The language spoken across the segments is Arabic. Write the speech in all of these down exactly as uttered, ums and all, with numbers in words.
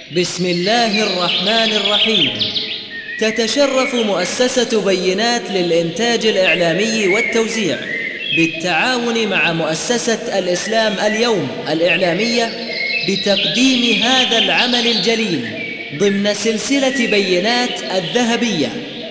بسم الله الرحمن الرحيم. تتشرف مؤسسة بينات للإنتاج الإعلامي والتوزيع بالتعاون مع مؤسسة الإسلام اليوم الإعلامية بتقديم هذا العمل الجليل ضمن سلسلة بينات الذهبية،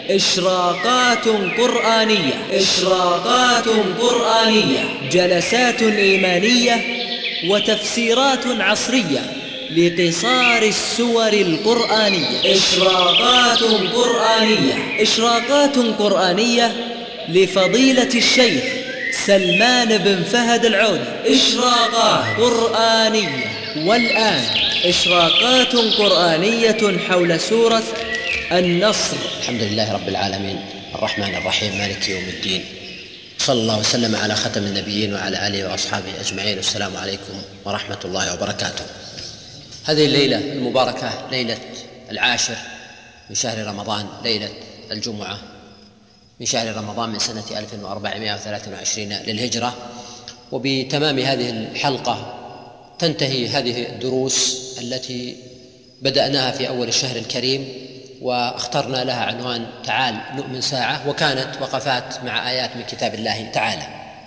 إشراقات قرآنية إشراقات قرآنية جلسات إيمانية وتفسيرات عصرية لقصار السور القرآنية. إشراقات قرآنية إشراقات قرآنية لفضيلة الشيخ سلمان بن فهد العودة. إشراقات قرآنية. والآن إشراقات قرآنية حول سورة النصر. الحمد لله رب العالمين الرحمن الرحيم مالك يوم الدين، صلى الله وسلم على ختم النبيين وعلى آله وأصحابه أجمعين. والسلام عليكم ورحمة الله وبركاته. هذه الليلة المباركة ليلة العاشر من شهر رمضان، ليلة الجمعة من شهر رمضان من سنة ألف وأربعمائة وثلاث وعشرين للهجرة. وبتمام هذه الحلقة تنتهي هذه الدروس التي بدأناها في أول الشهر الكريم، واخترنا لها عنوان تعال نؤمن ساعة، وكانت وقفات مع آيات من كتاب الله تعالى.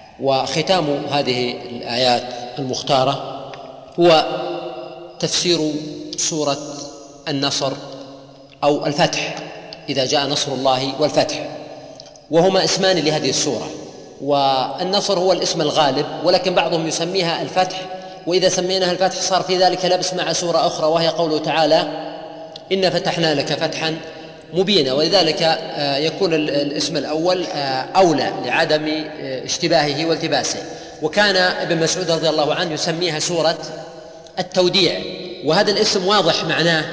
وختام هذه الآيات المختارة هو تفسير سورة النصر أو الفتح، إذا جاء نصر الله والفتح، وهما اسمان لهذه السورة. والنصر هو الاسم الغالب، ولكن بعضهم يسميها الفتح، وإذا سميناها الفتح صار في ذلك لبس مع سورة أخرى وهي قوله تعالى إن فتحنا لك فتحا مبينا، ولذلك يكون الاسم الأول أولى لعدم اشتباهه والتباسه. وكان ابن مسعود رضي الله عنه يسميها سورة التوديع، وهذا الاسم واضح معناه،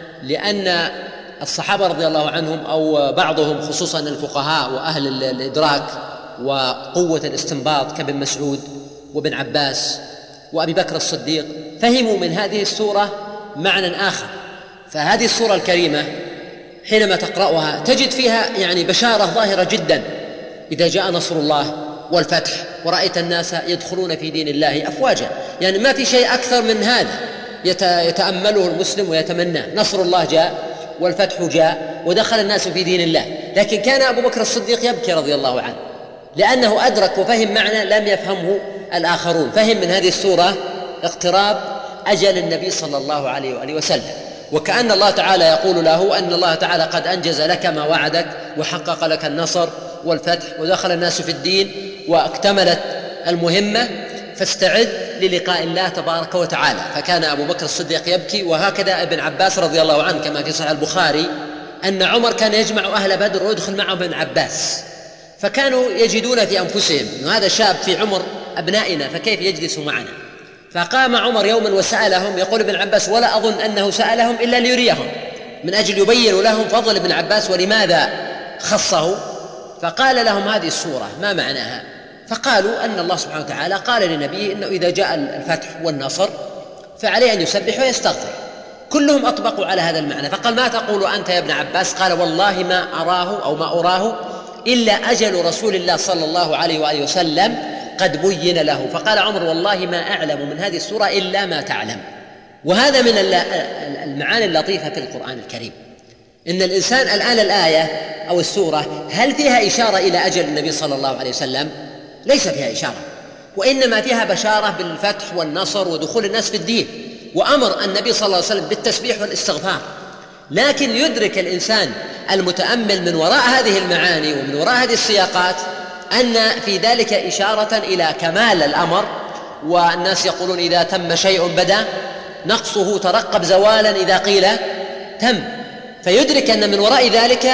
لأن الصحابة رضي الله عنهم أو بعضهم خصوصا الفقهاء وأهل الإدراك وقوة الاستنباط كابن مسعود وابن عباس وأبي بكر الصديق فهموا من هذه السورة معنى آخر. فهذه السورة الكريمة حينما تقرأها تجد فيها يعني بشارة ظاهرة جدا، إذا جاء نصر الله والفتح ورأيت الناس يدخلون في دين الله أفواجا. يعني ما في شيء أكثر من هذا يتأمله المسلم ويتمناه. نصر الله جاء والفتح جاء ودخل الناس في دين الله، لكن كان أبو بكر الصديق يبكي رضي الله عنه، لأنه أدرك وفهم معنى لم يفهمه الآخرون. فهم من هذه السورة اقتراب أجل النبي صلى الله عليه وآله وسلم، وكأن الله تعالى يقول له أن الله تعالى قد أنجز لك ما وعدك وحقق لك النصر والفتح ودخل الناس في الدين واكتملت المهمة، فاستعد للقاء الله تبارك وتعالى. فكان أبو بكر الصديق يبكي، وهكذا ابن عباس رضي الله عنه كما في صحيح البخاري أن عمر كان يجمع أهل بدر ويدخل معهم ابن عباس، فكانوا يجدون في أنفسهم أن هذا شاب في عمر أبنائنا فكيف يجلس معنا؟ فقام عمر يوما وسألهم، يقول ابن عباس ولا أظن أنه سألهم إلا ليريهم من أجل يبين لهم فضل ابن عباس ولماذا خصه. فقال لهم هذه السورة ما معناها؟ فقالوا أن الله سبحانه وتعالى قال لنبيه إنه إذا جاء الفتح والنصر فعليه أن يسبح ويستغفر. كلهم أطبقوا على هذا المعنى. فقال ما تقول أنت يا ابن عباس؟ قال والله ما أراه أو ما أراه إلا أجل رسول الله صلى الله عليه وآله وسلم قد بين له. فقال عمر والله ما أعلم من هذه السورة إلا ما تعلم. وهذا من المعاني اللطيفة في القرآن الكريم، إن الإنسان الآن الآية أو السورة هل فيها إشارة إلى أجل النبي صلى الله عليه وسلم؟ ليس فيها إشارة، وإنما فيها بشارة بالفتح والنصر ودخول الناس في الدين، وأمر النبي صلى الله عليه وسلم بالتسبيح والاستغفار. لكن يدرك الإنسان المتأمل من وراء هذه المعاني ومن وراء هذه السياقات أن في ذلك إشارة إلى كمال الأمر. والناس يقولون إذا تم شيء بدا نقصه، ترقب زوالا إذا قيل تم. فيدرك أن من وراء ذلك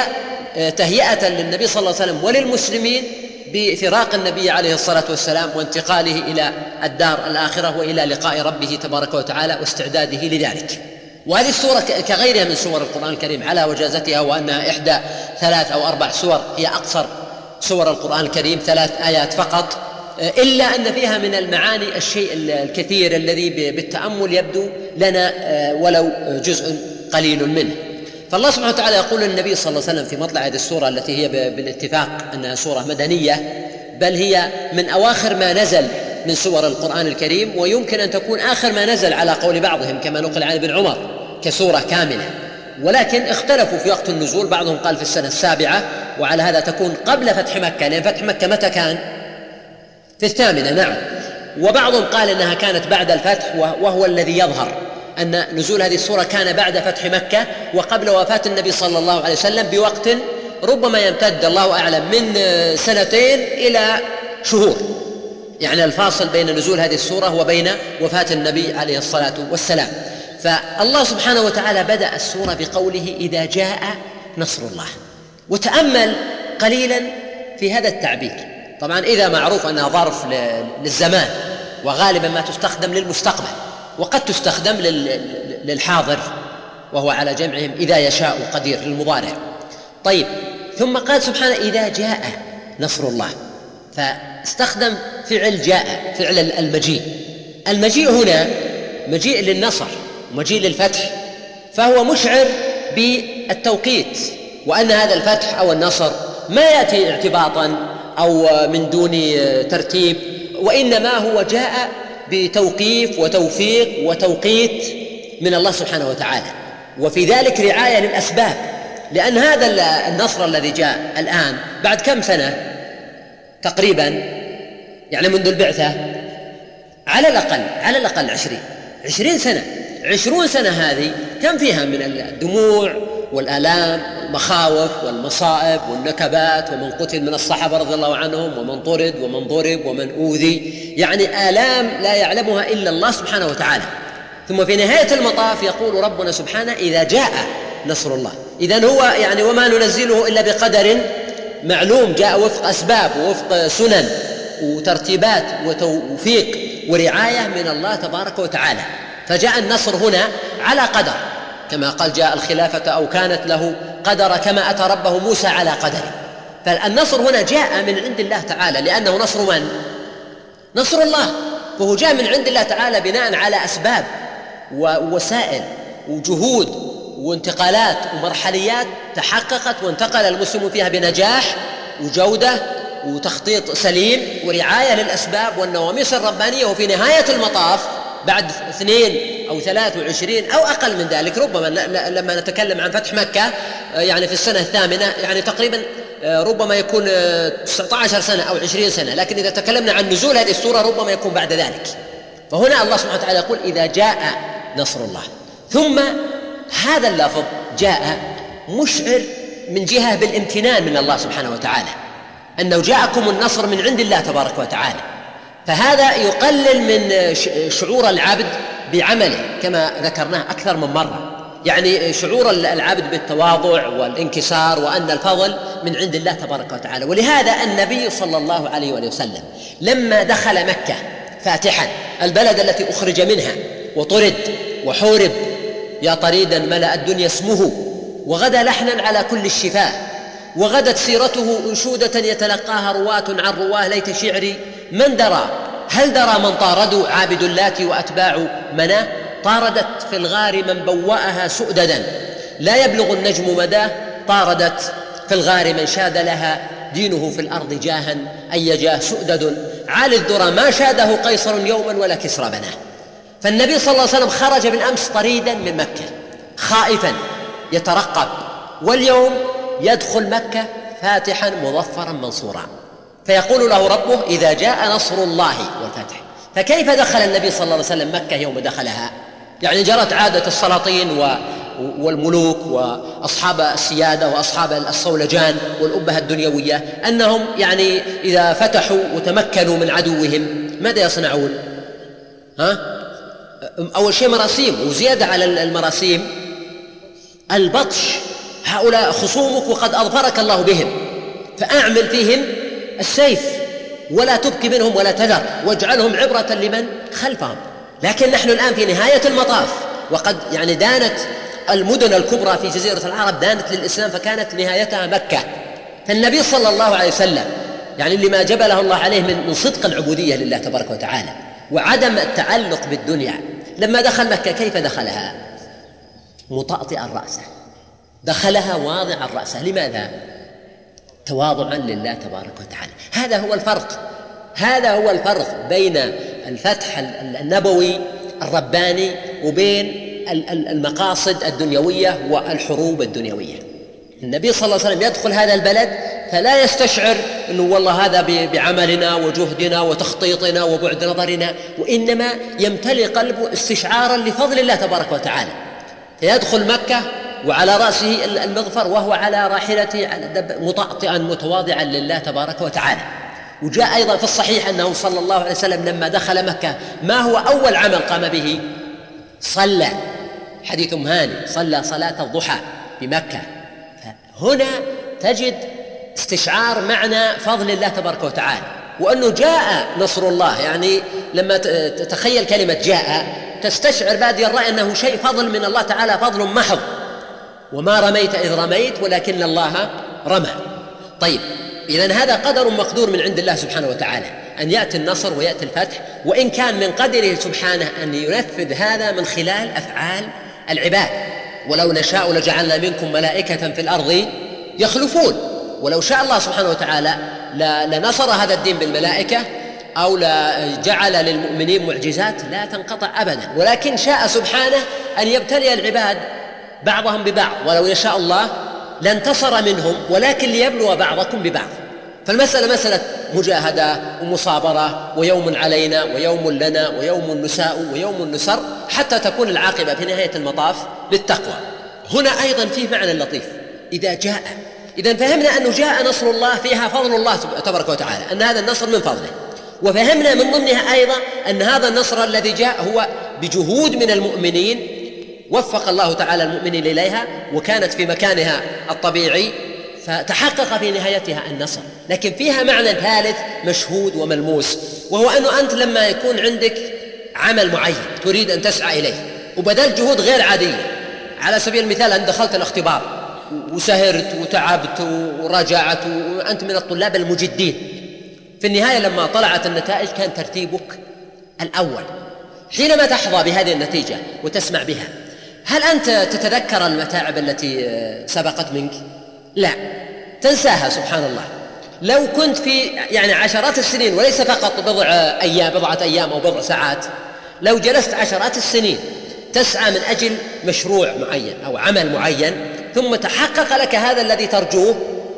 تهيئة للنبي صلى الله عليه وسلم وللمسلمين بفراق النبي عليه الصلاة والسلام وانتقاله إلى الدار الآخرة وإلى لقاء ربه تبارك وتعالى واستعداده لذلك. وهذه السورة كغيرها من سور القرآن الكريم على وجازتها، وأنها إحدى ثلاث أو أربع سور، هي أقصر سور القرآن الكريم ثلاث آيات فقط، إلا أن فيها من المعاني الشيء الكثير الذي بالتأمل يبدو لنا ولو جزء قليل منه. فالله سبحانه وتعالى يقول للنبي صلى الله عليه وسلم في مطلع هذه السورة التي هي بالاتفاق أنها سورة مدنية، بل هي من أواخر ما نزل من سور القرآن الكريم، ويمكن أن تكون آخر ما نزل على قول بعضهم كما نقل عن ابن عمر كسورة كاملة، ولكن اختلفوا في وقت النزول، بعضهم قال في السنة السابعة، وعلى هذا تكون قبل فتح مكة، لأن فتح مكة متى كان؟ في الثامنة، نعم. وبعضهم قال إنها كانت بعد الفتح، وهو الذي يظهر أن نزول هذه السورة كان بعد فتح مكة وقبل وفاة النبي صلى الله عليه وسلم بوقت ربما يمتد الله أعلم من سنتين إلى شهور، يعني الفاصل بين نزول هذه السورة وبين وفاة النبي عليه الصلاة والسلام. فالله سبحانه وتعالى بدأ السورة بقوله إذا جاء نصر الله. وتأمل قليلا في هذا التعبير. طبعا إذا معروف أنها ظرف للزمان، وغالبا ما تستخدم للمستقبل، وقد تستخدم للحاضر وهو على جمعهم إذا يشاء قدير للمضارع. طيب، ثم قال سبحانه إذا جاء نصر الله، فاستخدم فعل جاء، فعل المجيء. المجيء هنا مجيء للنصر ومجيء للفتح، فهو مشعر بالتوقيت، وأن هذا الفتح أو النصر ما يأتي اعتباطا أو من دون ترتيب، وإنما هو جاء بتوقيف وتوفيق وتوقيت من الله سبحانه وتعالى، وفي ذلك رعاية للأسباب. لأن هذا النصر الذي جاء الآن بعد كم سنة تقريبا، يعني منذ البعثة على الأقل على الأقل عشرين عشرين سنة. عشرون سنة هذه كم فيها من الدموع والآلام والمخاوف والمصائب والنكبات، ومن قتل من الصحابة رضي الله عنهم، ومن طرد ومن ضرب ومن أوذي، يعني آلام لا يعلمها إلا الله سبحانه وتعالى. ثم في نهاية المطاف يقول ربنا سبحانه إذا جاء نصر الله. إذن هو يعني وما ننزله إلا بقدر معلوم، جاء وفق أسباب ووفق سنن وترتيبات وتوفيق ورعاية من الله تبارك وتعالى. فجاء النصر هنا على قدر، كما قال جاء الخلافة أو كانت له قدر كما أتى ربه موسى على قدره. فالنصر هنا جاء من عند الله تعالى، لأنه نصر من؟ نصر الله. فهو جاء من عند الله تعالى بناء على أسباب ووسائل وجهود وانتقالات ومرحليات تحققت وانتقل المسلم فيها بنجاح وجودة وتخطيط سليم ورعاية للأسباب والنواميس الربانية. وفي نهاية المطاف بعد اثنين أو ثلاث وعشرين أو أقل من ذلك، ربما لما نتكلم عن فتح مكة يعني في السنة الثامنة، يعني تقريبا ربما يكون تسعة عشر سنة أو عشرين سنة، لكن إذا تكلمنا عن نزول هذه السورة ربما يكون بعد ذلك. فهنا الله سبحانه وتعالى يقول إذا جاء نصر الله. ثم هذا اللفظ جاء مشعر من جهة بالامتنان من الله سبحانه وتعالى، أنه جاءكم النصر من عند الله تبارك وتعالى. فهذا يقلل من شعور العبد بعمله كما ذكرناه أكثر من مرة، يعني شعور العبد بالتواضع والانكسار وأن الفضل من عند الله تبارك وتعالى. ولهذا النبي صلى الله عليه وسلم لما دخل مكة فاتحا، البلد التي أخرج منها وطرد وحورب، يا طريدا ملأ الدنيا اسمه وغدا لحنا على كل الشفاء، وغدت سيرته أنشودة يتلقاها رواة عن رواه، ليت شعري من درى هل درى من طاردوا عابد اللات وأتباع مناه، طاردت في الغار من بوأها سؤددا لا يبلغ النجم مداه، طاردت في الغار من شاد لها دينه في الأرض جاها أي جاه سؤدد، عالي الذرى ما شاده قيصر يوما ولا كسرى بناه. فالنبي صلى الله عليه وسلم خرج بالأمس طريدا من مكة خائفا يترقب، واليوم يدخل مكة فاتحا مظفرا منصورا، فيقول له ربه إذا جاء نصر الله والفتح. فكيف دخل النبي صلى الله عليه وسلم مكة يوم دخلها؟ يعني جرت عادة السلاطين والملوك وأصحاب السيادة وأصحاب الصولجان والأبهة الدنيوية أنهم يعني إذا فتحوا وتمكنوا من عدوهم ماذا يصنعون؟ ها؟ أول شيء مراسيم، وزيادة على المراسيم البطش. هؤلاء خصومك وقد أظفرك الله بهم، فأعمل فيهم السيف ولا تبكي منهم ولا تذر، واجعلهم عبرة لمن خلفهم. لكن نحن الآن في نهاية المطاف، وقد يعني دانت المدن الكبرى في جزيرة العرب دانت للإسلام، فكانت نهايتها مكة. فالنبي صلى الله عليه وسلم يعني لما جبله الله عليه من صدق العبودية لله تبارك وتعالى وعدم التعلق بالدنيا، لما دخل مكة كيف دخلها؟ مطأطئا رأسه، دخلها واضعا رأسه. لماذا؟ تواضعا لله تبارك وتعالى. هذا هو الفرق، هذا هو الفرق بين الفتح النبوي الرباني وبين بالمقاصد الدنيوية والحروب الدنيوية. النبي صلى الله عليه وسلم يدخل هذا البلد فلا يستشعر أنه والله هذا بعملنا وجهدنا وتخطيطنا وبعد نظرنا، وإنما يمتلئ قلبه استشعارا لفضل الله تبارك وتعالى، فيدخل مكة وعلى رأسه المغفر وهو على راحلته مطأطئا متواضعا لله تبارك وتعالى. وجاء أيضا في الصحيح أنه صلى الله عليه وسلم لما دخل مكة ما هو أول عمل قام به؟ صلى، حديث هاني، صلى صلاة الضحى بمكة. فهنا تجد استشعار معنى فضل الله تبارك وتعالى، وأنه جاء نصر الله. يعني لما تتخيل كلمة جاء تستشعر بادي الرأي أنه شيء فضل من الله تعالى، فضل محض، وما رميت إذ رميت ولكن الله رمى. طيب، إذن هذا قدر مقدور من عند الله سبحانه وتعالى أن يأتي النصر ويأتي الفتح، وإن كان من قدره سبحانه أن ينفذ هذا من خلال أفعال العباد. ولو نشاء لجعلنا منكم ملائكة في الأرض يخلفون، ولو شاء الله سبحانه وتعالى لنصر هذا الدين بالملائكة أو لجعل للمؤمنين معجزات لا تنقطع أبدا، ولكن شاء سبحانه أن يبتلي العباد بعضهم ببعض، ولو يشاء الله لانتصر منهم، ولكن ليبلو بعضكم ببعض. فالمسألة مسألة مجاهدة ومصابرة، ويوم علينا ويوم لنا ويوم نساء ويوم نسر، حتى تكون العاقبة في نهاية المطاف للتقوى. هنا أيضا فيه معنى لطيف، إذا جاء، إذا فهمنا أنه جاء نصر الله فيها فضل الله تبارك وتعالى، أن هذا النصر من فضله، وفهمنا من ضمنها أيضا أن هذا النصر الذي جاء هو بجهود من المؤمنين وفق الله تعالى المؤمنين إليها، وكانت في مكانها الطبيعي، فتحقق في نهايتها النصر. لكن فيها معنى ثالث مشهود وملموس، وهو أنه أنت لما يكون عندك عمل معين تريد أن تسعى إليه وبذلت جهود غير عادية، على سبيل المثال أن دخلت الاختبار وسهرت وتعبت ورجعت وأنت من الطلاب المجدين، في النهاية لما طلعت النتائج كان ترتيبك الأول. حينما تحظى بهذه النتيجة وتسمع بها، هل أنت تتذكر المتاعب التي سبقت منك؟ لا، تنساها سبحان الله. لو كنت في يعني عشرات السنين وليس فقط بضع أيام بضعة أيام أو بضع ساعات، لو جلست عشرات السنين تسعى من أجل مشروع معين أو عمل معين، ثم تحقق لك هذا الذي ترجوه،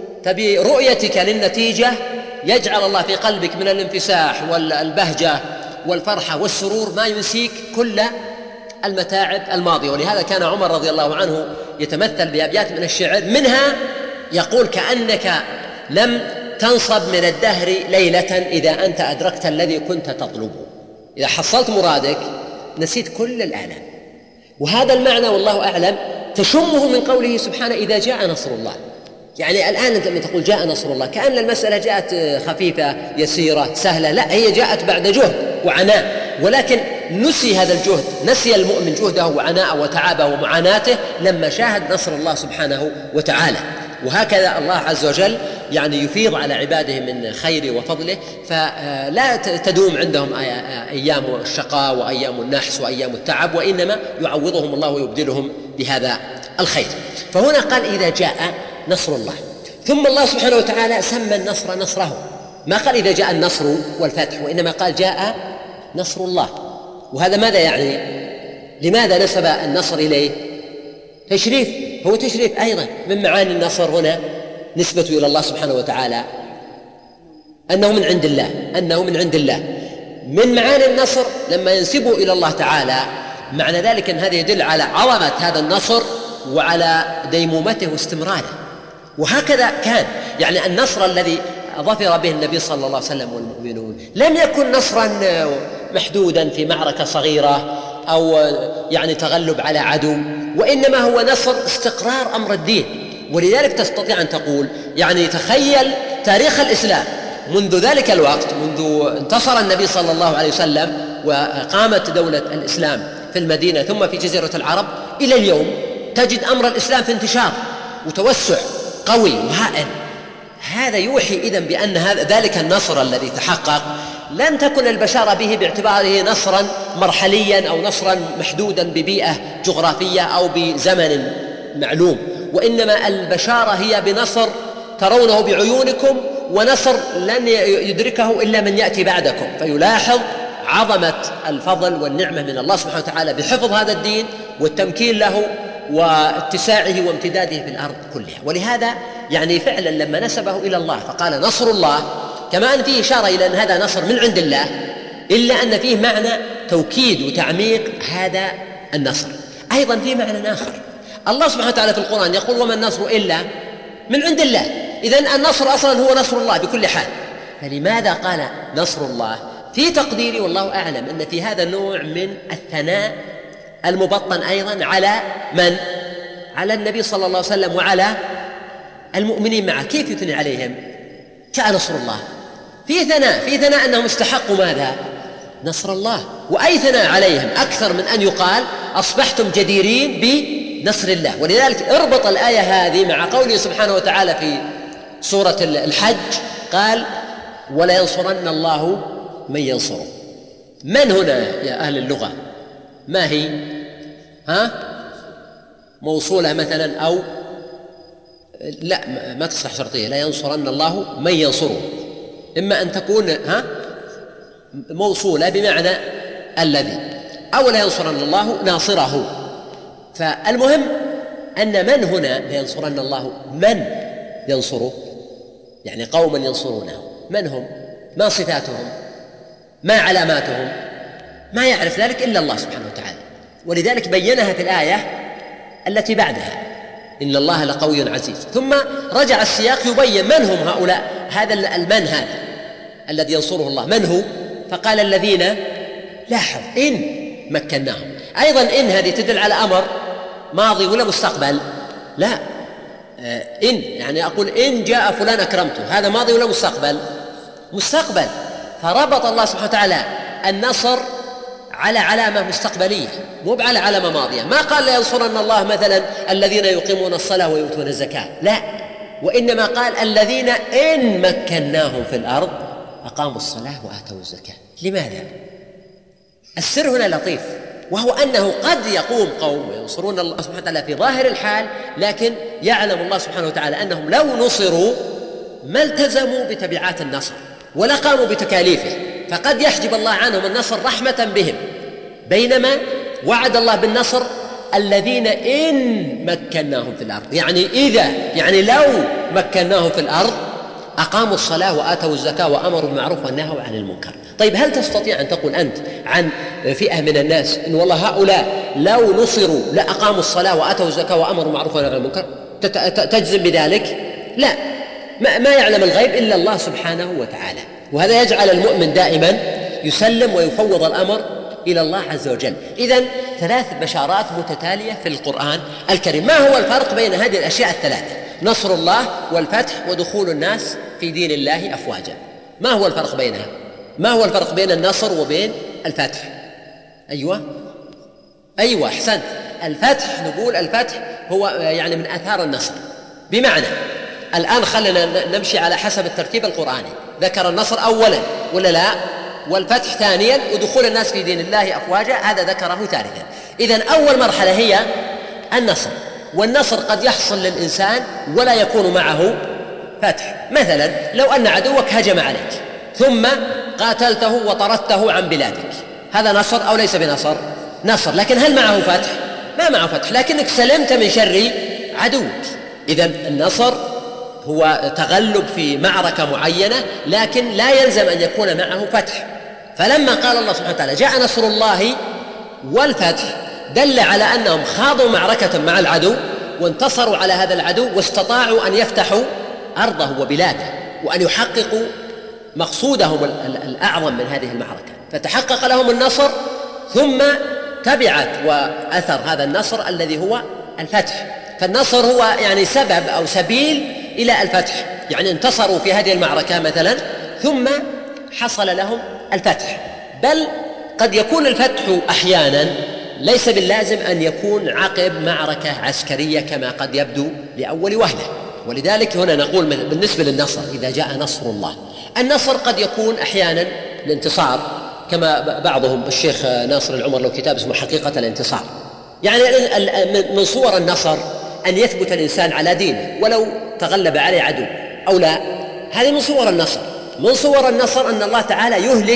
فبرؤيتك للنتيجة يجعل الله في قلبك من الانفساح والبهجة والفرحة والسرور ما ينسيك كل المتاعب الماضية. ولهذا كان عمر رضي الله عنه يتمثل بأبيات من الشعر، منها يقول: كأنك لم تنصب من الدهر ليلة إذا أنت أدركت الذي كنت تطلبه. إذا حصلت مرادك نسيت كل الآلام. وهذا المعنى والله أعلم تشمه من قوله سبحانه: إذا جاء نصر الله. يعني الآن أنت لما تقول جاء نصر الله كأن المسألة جاءت خفيفة يسيرة سهلة، لا، هي جاءت بعد جهد وعناء، ولكن نسي هذا الجهد، نسي المؤمن جهده وعناءه وتعبه ومعاناته لما شاهد نصر الله سبحانه وتعالى. وهكذا الله عز وجل يعني يفيض على عباده من خيره وفضله، فلا تدوم عندهم أيام الشقاء وأيام النحس وأيام التعب، وإنما يعوضهم الله ويبدلهم بهذا الخير. فهنا قال: إذا جاء نصر الله. ثم الله سبحانه وتعالى سمى النصر نصره، ما قال إذا جاء النصر والفتح، وإنما قال جاء نصر الله. وهذا ماذا يعني؟ لماذا نسب النصر إليه؟ تشريف، هو تشريف أيضا من معاني النصر هنا نسبة إلى الله سبحانه وتعالى، أنه من عند الله، أنه من عند الله. من معاني النصر لما ينسبه إلى الله تعالى، معنى ذلك أن هذا يدل على عظمة هذا النصر وعلى ديمومته واستمراره. وهكذا كان، يعني النصر الذي ظفر به النبي صلى الله عليه وسلم والمؤمنون لم يكن نصرا محدودا في معركة صغيرة أو يعني تغلب على عدو، وإنما هو نصر استقرار أمر الدين. ولذلك تستطيع أن تقول يعني تخيل تاريخ الإسلام منذ ذلك الوقت، منذ انتصر النبي صلى الله عليه وسلم وقامت دولة الإسلام في المدينة ثم في جزيرة العرب إلى اليوم، تجد أمر الإسلام في انتشار وتوسع قوي وهائل. هذا يوحي إذن بأن هذا ذلك النصر الذي تحقق لن تكن البشارة به باعتباره نصرا مرحليا أو نصرا محدودا ببيئة جغرافية أو بزمن معلوم، وإنما البشارة هي بنصر ترونه بعيونكم، ونصر لن يدركه إلا من يأتي بعدكم. فيلاحظ عظمة الفضل والنعمة من الله سبحانه وتعالى بحفظ هذا الدين والتمكين له واتساعه وامتداده في الأرض كلها. ولهذا يعني فعلا لما نسبه إلى الله فقال نصر الله، كما أن فيه إشارة إلى أن هذا نصر من عند الله، إلا أن فيه معنى توكيد وتعميق هذا النصر. أيضا فيه معنى آخر، الله سبحانه وتعالى في القرآن يقول وما النصر إلا من عند الله، إذن النصر أصلا هو نصر الله بكل حال. فلماذا قال نصر الله؟ في تقديري والله أعلم أن في هذا النوع من الثناء المبطن أيضا على من؟ على النبي صلى الله عليه وسلم وعلى المؤمنين معه. كيف يثني عليهم؟ جاء نصر الله، في ثناء في ثناء أنهم استحقوا ماذا؟ نصر الله. وأي ثناء عليهم أكثر من أن يقال أصبحتم جديرين بنصر الله. ولذلك اربط الآية هذه مع قوله سبحانه وتعالى في سورة الحج قال ولا ينصرن الله من ينصره. من هنا يا أهل اللغة؟ ما هي؟ ها؟ موصولة مثلا أو لا ما تصلح شرطية، لا ينصرن الله من ينصره، إما أن تكون ها موصولة بمعنى الذي، أو لا ينصرن الله ناصره. فالمهم أن من هنا لا ينصرن الله من ينصره، يعني قوما ينصرونه. من هم؟ ما صفاتهم؟ ما علاماتهم؟ ما يعرف ذلك إلا الله سبحانه وتعالى. ولذلك بينها في الآية التي بعدها إن الله لقوي عزيز. ثم رجع السياق يبين من هم هؤلاء، هذا المن هذا الذي ينصره الله من هو؟ فقال الذين لاحظ إن مكناهم. أيضا إن هذه تدل على أمر ماضي ولا مستقبل؟ لا، إن يعني أقول إن جاء فلان أكرمته، هذا ماضي ولا مستقبل؟ مستقبل. فربط الله سبحانه وتعالى النصر على علامة مستقبلية مو على علامة ماضية. ما قال لا ينصرن الله مثلا الذين يقيمون الصلاة ويؤتون الزكاة، لا، وإنما قال الذين إن مكناهم في الأرض أقاموا الصلاة وآتوا الزكاة. لماذا؟ السر هنا لطيف، وهو أنه قد يقوم قوم وينصرون الله سبحانه وتعالى في ظاهر الحال، لكن يعلم الله سبحانه وتعالى أنهم لو نصروا ما التزموا بتبعات النصر ولا قاموا بتكاليفه، فقد يحجب الله عنهم النصر رحمة بهم. بينما وعد الله بالنصر الذين إن مكناهم في الأرض، يعني إذا يعني لو مكناهم في الأرض أقاموا الصلاة وآتوا الزكاة وأمروا بالمعروف ونهوا عن المنكر. طيب هل تستطيع أن تقول أنت عن فئة من الناس إن والله هؤلاء لو نصروا لأقاموا الصلاة وآتوا الزكاة وأمروا بالمعروف ونهوا عن المنكر؟ تجزم بذلك؟ لا، ما يعلم الغيب إلا الله سبحانه وتعالى. وهذا يجعل المؤمن دائما يسلم ويفوض الأمر إلى الله عز وجل. إذن ثلاث بشارات متتالية في القرآن الكريم. ما هو الفرق بين هذه الأشياء الثلاثة؟ نصر الله والفتح ودخول الناس في دين الله أفواجا. ما هو الفرق بينها؟ ما هو الفرق بين النصر وبين الفتح؟ أيوة أيوة أحسنت. الفتح نقول الفتح هو يعني من آثار النصر، بمعنى الآن خلنا نمشي على حسب الترتيب القرآني. ذكر النصر أولا ولا لا؟ والفتح ثانيا، ودخول الناس في دين الله أفواجا هذا ذكره ثالثا. إذن أول مرحلة هي النصر، والنصر قد يحصل للإنسان ولا يكون معه فتح. مثلا لو أن عدوك هجم عليك ثم قاتلته وطردته عن بلادك، هذا نصر أو ليس بنصر؟ نصر. لكن هل معه فتح؟ ما معه فتح، لكنك سلمت من شر عدوك. إذن النصر هو تغلب في معركة معينة، لكن لا يلزم أن يكون معه فتح. فلما قال الله سبحانه وتعالى جاء نصر الله والفتح دل على أنهم خاضوا معركة مع العدو وانتصروا على هذا العدو، واستطاعوا أن يفتحوا أرضه وبلاده وأن يحققوا مقصودهم الأعظم من هذه المعركة، فتحقق لهم النصر. ثم تبعت وأثر هذا النصر الذي هو الفتح. فالنصر هو يعني سبب أو سبيل إلى الفتح، يعني انتصروا في هذه المعركة مثلا ثم حصل لهم الفتح. بل قد يكون الفتح أحيانا ليس باللازم أن يكون عقب معركة عسكرية كما قد يبدو لأول وهلة. ولذلك هنا نقول بالنسبة للنصر إذا جاء نصر الله، النصر قد يكون أحيانا الانتصار، كما بعضهم الشيخ ناصر العمر له كتاب اسمه حقيقة الانتصار، يعني من صور النصر أن يثبت الإنسان على دينه ولو تغلب عليه عدو أو لا، هذه من صور النصر. من صور النصر أن الله تعالى يهلك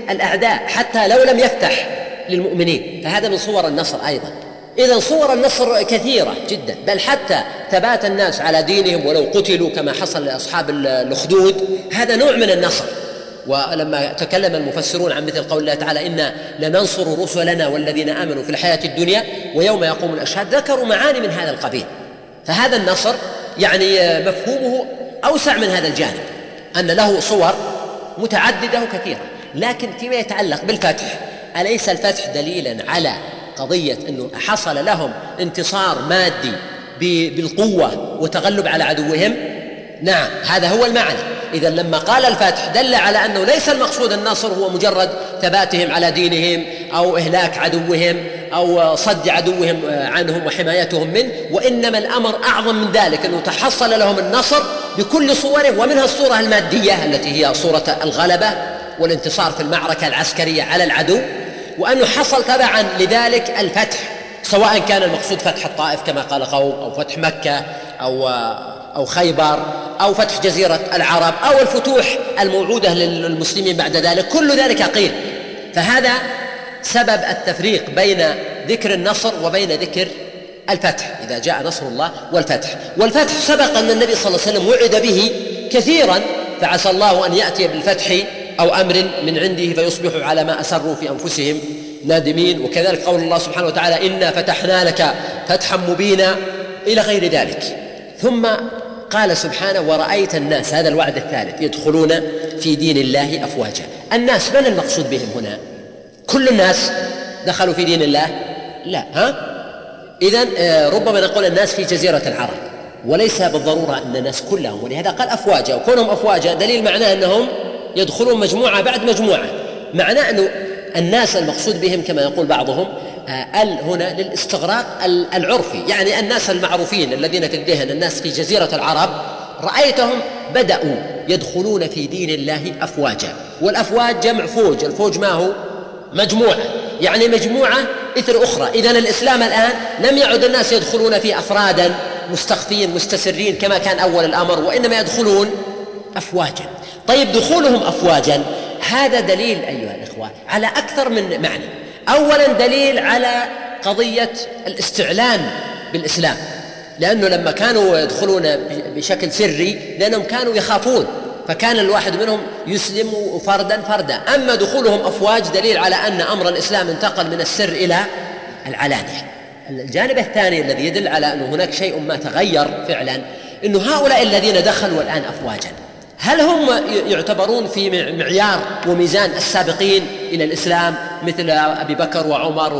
الأعداء حتى لو لم يفتح للمؤمنين، فهذا من صور النصر أيضا. إذن صور النصر كثيرة جدا، بل حتى ثبات الناس على دينهم ولو قتلوا كما حصل لأصحاب الأخدود، هذا نوع من النصر. ولما تكلم المفسرون عن مثل قول الله تعالى إنا لننصر رسلنا والذين آمنوا في الحياة الدنيا ويوم يقوم الأشهاد، ذكروا معاني من هذا القبيل. فهذا النصر يعني مفهومه أوسع من هذا الجانب، أن له صور متعددة وكثيرة. لكن فيما يتعلق بالفتح، أليس الفتح دليلا على قضية أنه حصل لهم انتصار مادي بالقوة وتغلب على عدوهم؟ نعم، هذا هو المعنى. إذن لما قال الفتح دل على أنه ليس المقصود النصر هو مجرد ثباتهم على دينهم أو إهلاك عدوهم أو صد عدوهم عنهم وحمايتهم منه، وإنما الأمر أعظم من ذلك، أنه تحصل لهم النصر بكل صوره، ومنها الصورة المادية التي هي صورة الغلبة والانتصار في المعركة العسكرية على العدو، وأنه حصل تبعا لذلك الفتح، سواء كان المقصود فتح الطائف كما قال قوم، أو فتح مكة، أو أو خيبر، أو فتح جزيرة العرب، أو الفتوح الموعودة للمسلمين بعد ذلك، كل ذلك قيل. فهذا سبب التفريق بين ذكر النصر وبين ذكر الفتح، إذا جاء نصر الله والفتح. والفتح سبق أن النبي صلى الله عليه وسلم وعد به كثيرا، فعسى الله أن يأتي بالفتح أو أمر من عنده فيصبحوا على ما أسروا في أنفسهم نادمين. وكذلك قول الله سبحانه وتعالى إنا فتحنا لك فتحا مبينا إلى غير ذلك. ثم قال سبحانه ورأيت الناس، هذا الوعد الثالث، يدخلون في دين الله أفواجا. الناس من المقصود بهم هنا؟ كل الناس دخلوا في دين الله؟ لا. ها؟ إذن ربما نقول الناس في جزيرة العرب، وليس بالضرورة أن الناس كلهم، ولهذا قال أفواجا. وكونهم أفواجا دليل معناه أنهم يدخلون مجموعة بعد مجموعة، معناه أن الناس المقصود بهم كما يقول بعضهم ال هنا للاستغراق العرفي، يعني الناس المعروفين الذين في الذهن، الناس في جزيرة العرب رأيتهم بدأوا يدخلون في دين الله أفواجا. والأفواج جمع فوج، الفوج ما هو؟ مجموعة، يعني مجموعة إثر أخرى. إذن الإسلام الآن لم يعد الناس يدخلون في أفرادا مستخفين مستسرين كما كان أول الأمر، وإنما يدخلون أفواجا. طيب، دخولهم أفواجا هذا دليل أيها الإخوة على أكثر من معنى. أولا دليل على قضية الاستعلان بالإسلام، لأنه لما كانوا يدخلون بشكل سري لأنهم كانوا يخافون، فكان الواحد منهم يسلم فردا فردا. أما دخولهم أفواج دليل على أن أمر الإسلام انتقل من السر إلى العلانية. الجانب الثاني الذي يدل على أن هناك شيء ما تغير فعلا، أن هؤلاء الذين دخلوا الآن أفواجا هل هم يعتبرون في معيار وميزان السابقين إلى الإسلام مثل أبي بكر وعمر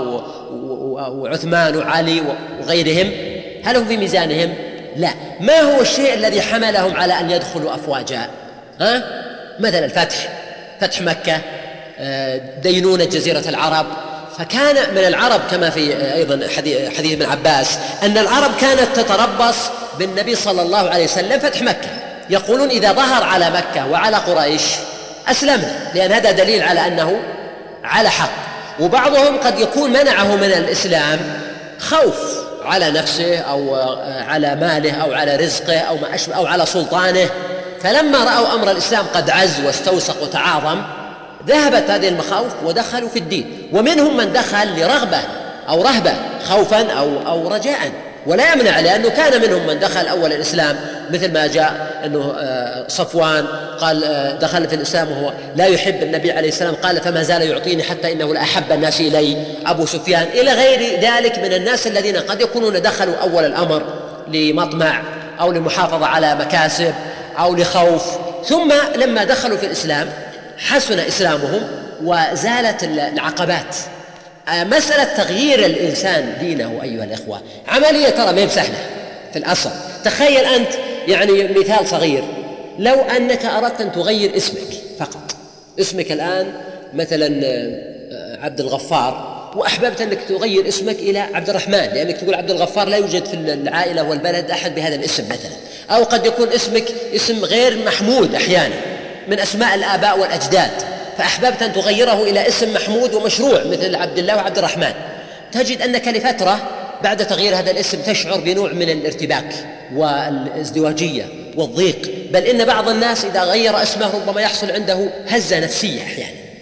وعثمان وعلي وغيرهم؟ هل هم في ميزانهم؟ لا. ما هو الشيء الذي حملهم على أن يدخلوا أفواجا؟ ها؟ مثل الفتح، فتح مكة، دينونة جزيرة العرب. فكان من العرب كما في أيضا حديث ابن عباس أن العرب كانت تتربص بالنبي صلى الله عليه وسلم فتح مكة، يقولون إذا ظهر على مكة وعلى قريش أسلمنا، لأن هذا دليل على أنه على حق. وبعضهم قد يكون منعه من الإسلام خوف على نفسه أو على ماله أو على رزقه أو ما أشبه أو على سلطانه، فلما رأوا أمر الإسلام قد عز واستوسق وتعاظم ذهبت هذه المخاوف ودخلوا في الدين. ومنهم من دخل لرغبة أو رهبة، خوفا أو, أو رجاء، ولا يمنع، لأنه كان منهم من دخل أول الإسلام مثل ما جاء أنه صفوان قال دخل في الإسلام وهو لا يحب النبي عليه السلام، قال فما زال يعطيني حتى إنه لأحب الناس إلي أبو سفيان، إلى غير ذلك من الناس الذين قد يكونون دخلوا أول الأمر لمطمع أو لمحافظة على مكاسب أو لخوف، ثم لما دخلوا في الإسلام حسن إسلامهم وزالت العقبات. مسألة تغيير الإنسان دينه أيها الإخوة عملية ترى ما هي سهلة في الأصل. تخيل أنت، يعني مثال صغير، لو أنك أردت أن تغير اسمك فقط، اسمك الآن مثلا عبد الغفار، وأحببت أنك تغير اسمك إلى عبد الرحمن، لأنك تقول عبد الغفار لا يوجد في العائلة والبلد أحد بهذا الاسم مثلا، أو قد يكون اسمك اسم غير محمود أحيانا من أسماء الآباء والأجداد، فأحببت أن تغيره إلى اسم محمود ومشروع مثل عبد الله وعبد الرحمن، تجد أنك لفترة بعد تغيير هذا الاسم تشعر بنوع من الارتباك والازدواجية والضيق، بل إن بعض الناس إذا غير اسمه ربما يحصل عنده هزة نفسية أحيانا،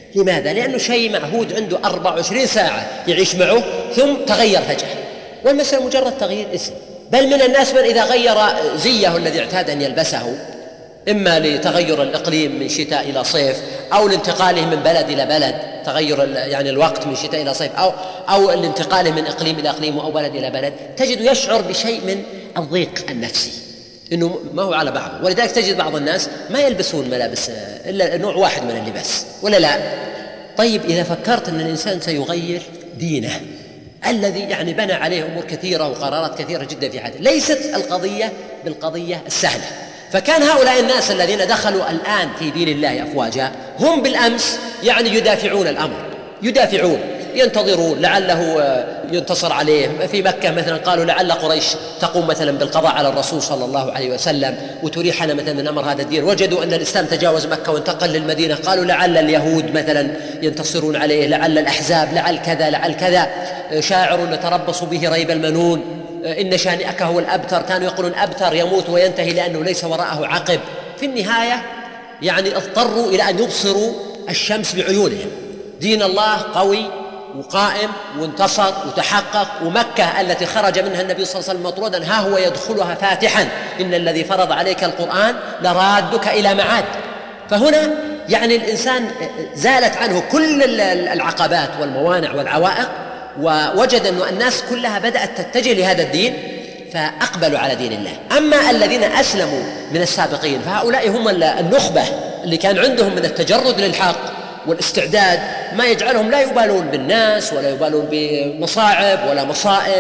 لماذا؟ لأنه شيء معهود عنده أربع وعشرين ساعة يعيش معه ثم تغير فجأة، والمسألة مجرد تغيير اسم. بل من الناس من إذا غير زيه الذي اعتاد أن يلبسه، إما لتغير الإقليم من شتاء إلى صيف، أو لانتقاله من بلد إلى بلد، تغير يعني الوقت من شتاء إلى صيف، أو أو الانتقال من إقليم إلى إقليم أو بلد إلى بلد، تجد يشعر بشيء من الضيق النفسي، إنه ما هو على بعض. ولذلك تجد بعض الناس ما يلبسون ملابس إلا نوع واحد من اللباس، ولا لا؟ طيب إذا فكرت أن الإنسان سيغير دينه الذي يعني بنى عليه أمور كثيرة وقرارات كثيرة جدا في حياته، ليست القضية بالقضية السهلة. فكان هؤلاء الناس الذين دخلوا الآن في دين الله أفواجا هم بالأمس يعني يدافعون الأمر، يدافعون، ينتظرون لعله ينتصر عليه. في مكة مثلا قالوا لعل قريش تقوم مثلا بالقضاء على الرسول صلى الله عليه وسلم وتريحنا مثلا من أمر هذا الدين. وجدوا أن الإسلام تجاوز مكة وانتقل للمدينة، قالوا لعل اليهود مثلا ينتصرون عليه، لعل الأحزاب، لعل كذا لعل كذا. شاعر نتربص به ريب المنون، إن شانئك هو الأبتر. كانوا يقولون أبتر يموت وينتهي لأنه ليس وراءه عقب. في النهاية يعني اضطروا إلى أن يبصروا الشمس بعيونهم. دين الله قوي وقائم وانتصر وتحقق، ومكة التي خرج منها النبي صلى الله عليه وسلم مطرودا ها هو يدخلها فاتحا، إن الذي فرض عليك القرآن لرادك إلى معاد. فهنا يعني الإنسان زالت عنه كل العقبات والموانع والعوائق، ووجد أن الناس كلها بدأت تتجه لهذا الدين فأقبلوا على دين الله. أما الذين أسلموا من السابقين فهؤلاء هم النخبة اللي كان عندهم من التجرد للحق والاستعداد ما يجعلهم لا يبالون بالناس ولا يبالون بمصاعب ولا مصائب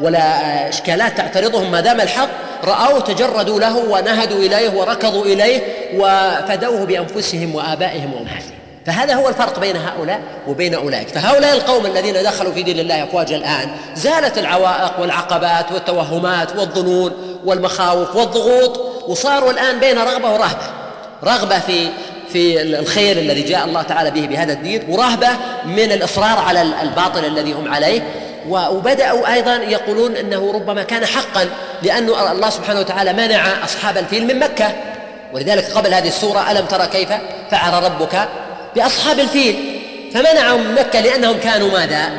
ولا إشكالات تعترضهم، ما دام الحق رأوه تجردوا له ونهدوا إليه وركضوا إليه وفدوه بأنفسهم وآبائهم وأمهاتهم. فهذا هو الفرق بين هؤلاء وبين أولئك. فهؤلاء القوم الذين دخلوا في دين الله أفواجا الآن زالت العوائق والعقبات والتوهمات والظنون والمخاوف والضغوط، وصاروا الآن بين رغبة ورهبة، رغبة في في الخير الذي جاء الله تعالى به بهذا الدين، ورهبة من الإصرار على الباطل الذي هم عليه. وبدأوا أيضا يقولون أنه ربما كان حقا، لأن الله سبحانه وتعالى منع أصحاب الفيل من مكة. ولذلك قبل هذه السورة ألم ترى كيف فعل ربك بأصحاب الفيل، فمنعهم من مكة لأنهم كانوا ماذا؟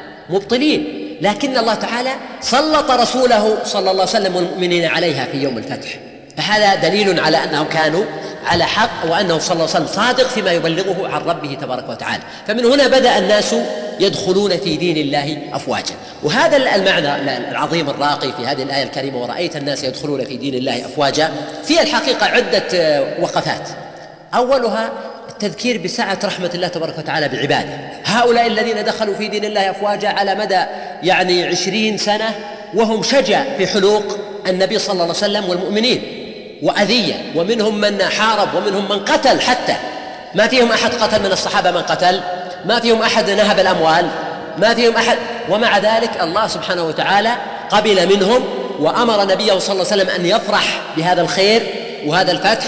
مبطلين. لكن الله تعالى سلط رسوله صلى الله عليه وسلم والمؤمنين عليها في يوم الفتح، فهذا دليل على أنهم كانوا على حق، وأنه صلى الله عليه وسلم صادق فيما يبلغه عن ربه تبارك وتعالى. فمن هنا بدأ الناس يدخلون في دين الله أفواجا. وهذا المعنى العظيم الراقي في هذه الآية الكريمة ورأيت الناس يدخلون في دين الله أفواجا في الحقيقة عدة وقفات. أولها التذكير بسعة رحمة الله تبارك وتعالى بعباده. هؤلاء الذين دخلوا في دين الله أفواجا على مدى يعني عشرين سنة وهم شجع في حلوق النبي صلى الله عليه وسلم والمؤمنين وأذية، ومنهم من حارب ومنهم من قتل، حتى ما فيهم أحد قتل من الصحابة من قتل، ما فيهم أحد نهب الأموال، ما فيهم أحد. ومع ذلك الله سبحانه وتعالى قبل منهم وأمر نبيه صلى الله عليه وسلم أن يفرح بهذا الخير وهذا الفتح،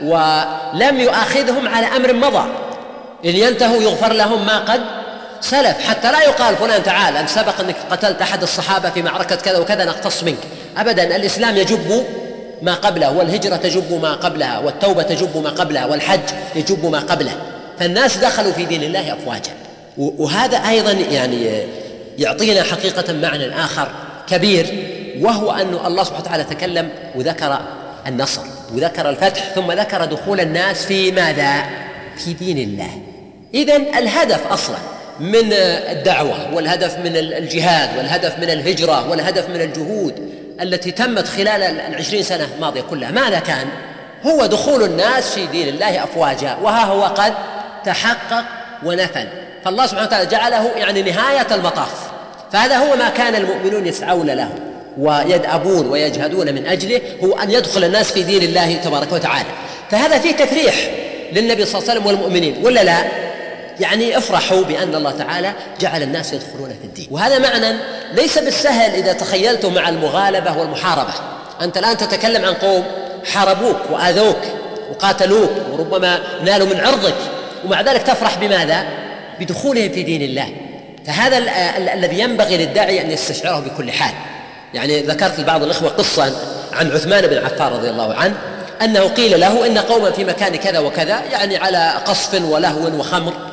ولم يؤاخذهم على أمر مضى. إن ينتهوا يغفر لهم ما قد سلف، حتى لا يقال فلان تعال أن سبق أنك قتلت أحد الصحابة في معركة كذا وكذا نقتص منك. أبدا، الإسلام يجب ما قبله، والهجرة تجب ما قبلها، والتوبة تجب ما قبلها، والحج يجب ما قبله. فالناس دخلوا في دين الله أفواجا. وهذا أيضا يعني يعطينا حقيقة معنى آخر كبير، وهو أن الله سبحانه وتعالى تكلم وذكر النصر وذكر الفتح، ثم ذكر دخول الناس في ماذا؟ في دين الله. إذن الهدف أصلا من الدعوة والهدف من الجهاد والهدف من الهجرة والهدف من الجهود التي تمت خلال العشرين سنة الماضية كلها ماذا كان؟ هو دخول الناس في دين الله أفواجا، وها هو قد تحقق ونفل. فالله سبحانه وتعالى جعله يعني نهاية المطاف. فهذا هو ما كان المؤمنون يسعون له ويدأبون ويجهدون من أجله، هو أن يدخل الناس في دين الله تبارك وتعالى. فهذا فيه تفريح للنبي صلى الله عليه وسلم والمؤمنين، ولا لا؟ يعني افرحوا بأن الله تعالى جعل الناس يدخلون في الدين. وهذا معنى ليس بالسهل إذا تخيلته مع المغالبة والمحاربة. أنت الآن تتكلم عن قوم حاربوك وآذوك وقاتلوك وربما نالوا من عرضك، ومع ذلك تفرح بماذا؟ بدخولهم في دين الله. فهذا ال ال الذي ينبغي للداعي أن يستشعره بكل حال. يعني ذكرت لبعض الإخوة قصة عن عثمان بن عفان رضي الله عنه، أنه قيل له إن قوما في مكان كذا وكذا يعني على قصف ولهو وخمر،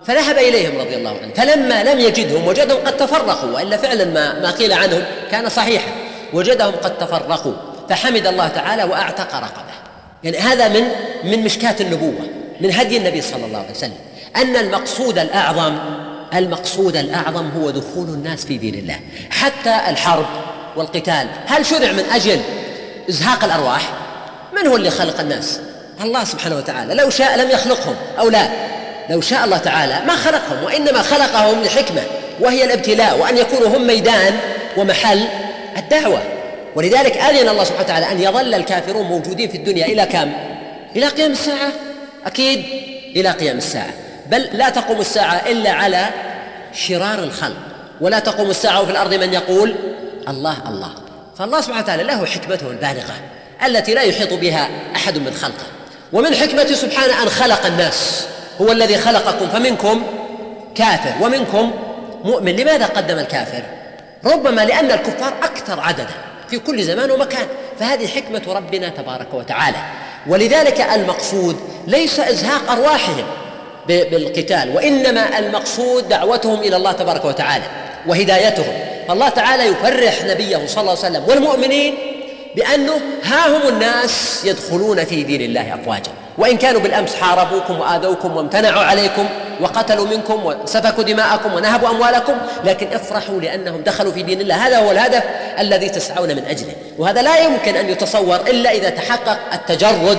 فذهب إليهم رضي الله عنه، فلما لم يجدهم وجدهم قد تفرقوا، وإلا فعلا ما, ما قيل عنهم كان صحيحا، وجدهم قد تفرقوا، فحمد الله تعالى وأعتق رقبه. يعني هذا من من مشكات النبوة، من هدي النبي صلى الله عليه وسلم، أن المقصود الأعظم المقصود الأعظم هو دخول الناس في دين الله. حتى الحرب والقتال هل شرع من أجل إزهاق الأرواح؟ من هو اللي خلق الناس؟ الله سبحانه وتعالى. لو شاء لم يخلقهم أو لا، لو شاء الله تعالى ما خلقهم، وإنما خلقهم لحكمة، وهي الابتلاء، وأن يكونوا هم ميدان ومحل الدعوة. ولذلك أذن الله سبحانه وتعالى أن يظل الكافرون موجودين في الدنيا إلى كم؟ إلى قيام الساعة، أكيد إلى قيام الساعة. بل لا تقوم الساعة إلا على شرار الخلق، ولا تقوم الساعة في الأرض من يقول الله الله. فالله سبحانه وتعالى له حكمته البالغة التي لا يحيط بها أحد من خلقه. ومن حكمته سبحانه أن خلق الناس، هو الذي خلقكم فمنكم كافر ومنكم مؤمن. لماذا قدم الكافر؟ ربما لأن الكفار أكثر عددا في كل زمان ومكان، فهذه حكمة ربنا تبارك وتعالى. ولذلك المقصود ليس إزهاق أرواحهم بالقتال، وإنما المقصود دعوتهم إلى الله تبارك وتعالى وهدايتهم. فالله تعالى يفرح نبيه صلى الله عليه وسلم والمؤمنين بأنه ها هم الناس يدخلون في دين الله أفواجا، وإن كانوا بالأمس حاربوكم وآذوكم وامتنعوا عليكم وقتلوا منكم وسفكوا دماءكم ونهبوا أموالكم، لكن افرحوا لأنهم دخلوا في دين الله. هذا هو الهدف الذي تسعون من أجله، وهذا لا يمكن أن يتصور إلا إذا تحقق التجرد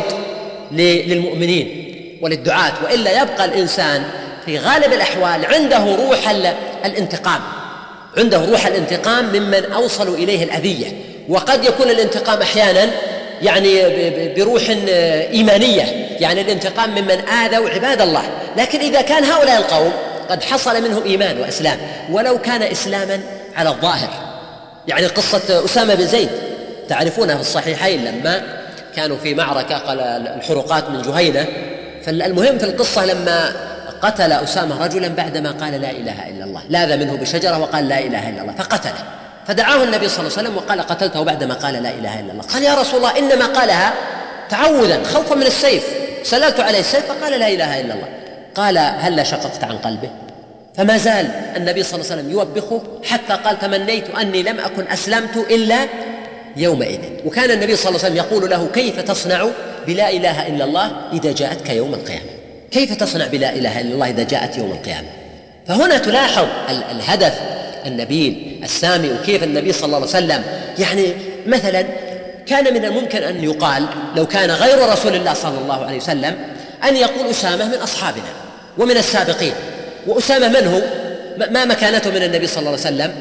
للمؤمنين وللدعاة، وإلا يبقى الإنسان في غالب الأحوال عنده روح الانتقام، عنده روح الانتقام ممن أوصلوا إليه الأذية. وقد يكون الانتقام أحيانا يعني بروح إيمانية، يعني الانتقام ممن آذوا عباد الله. لكن إذا كان هؤلاء القوم قد حصل منهم إيمان وإسلام، ولو كان إسلاما على الظاهر، يعني قصة أسامة بن زيد تعرفونها في الصحيحين لما كانوا في معركة قال الحرقات من جهينة. فالمهم في القصة لما قتل أسامة رجلا بعدما قال لا إله إلا الله، لاذ منه بشجرة وقال لا إله إلا الله فقتله، فدعاه النبي صلى الله عليه وسلم وقال قتلته بعدما قال لا إله إلا الله. قال يا رسول الله إنما قالها تعوذا خوفا من السيف، سللت عليه السيف فقال لا إله إلا الله. قال هل شققت عن قلبه؟ فما زال النبي صلى الله عليه وسلم يوبخه حتى قال تمنيت أني لم أكن أسلمت إلا يومئذ. وكان النبي صلى الله عليه وسلم يقول له كيف تصنع بلا إله إلا الله إذا جاءتك يوم القيامة؟ كيف تصنع بلا إله إلا الله إذا جاءت يوم القيامة؟ فهنا تلاحظ الهدف النبيل السامي، وكيف النبي صلى الله عليه وسلم يعني مثلا كان من الممكن أن يقال لو كان غير رسول الله صلى الله عليه وسلم أن يقول أسامة من أصحابنا ومن السابقين. وأسامة من هو؟ ما مكانته من النبي صلى الله عليه وسلم؟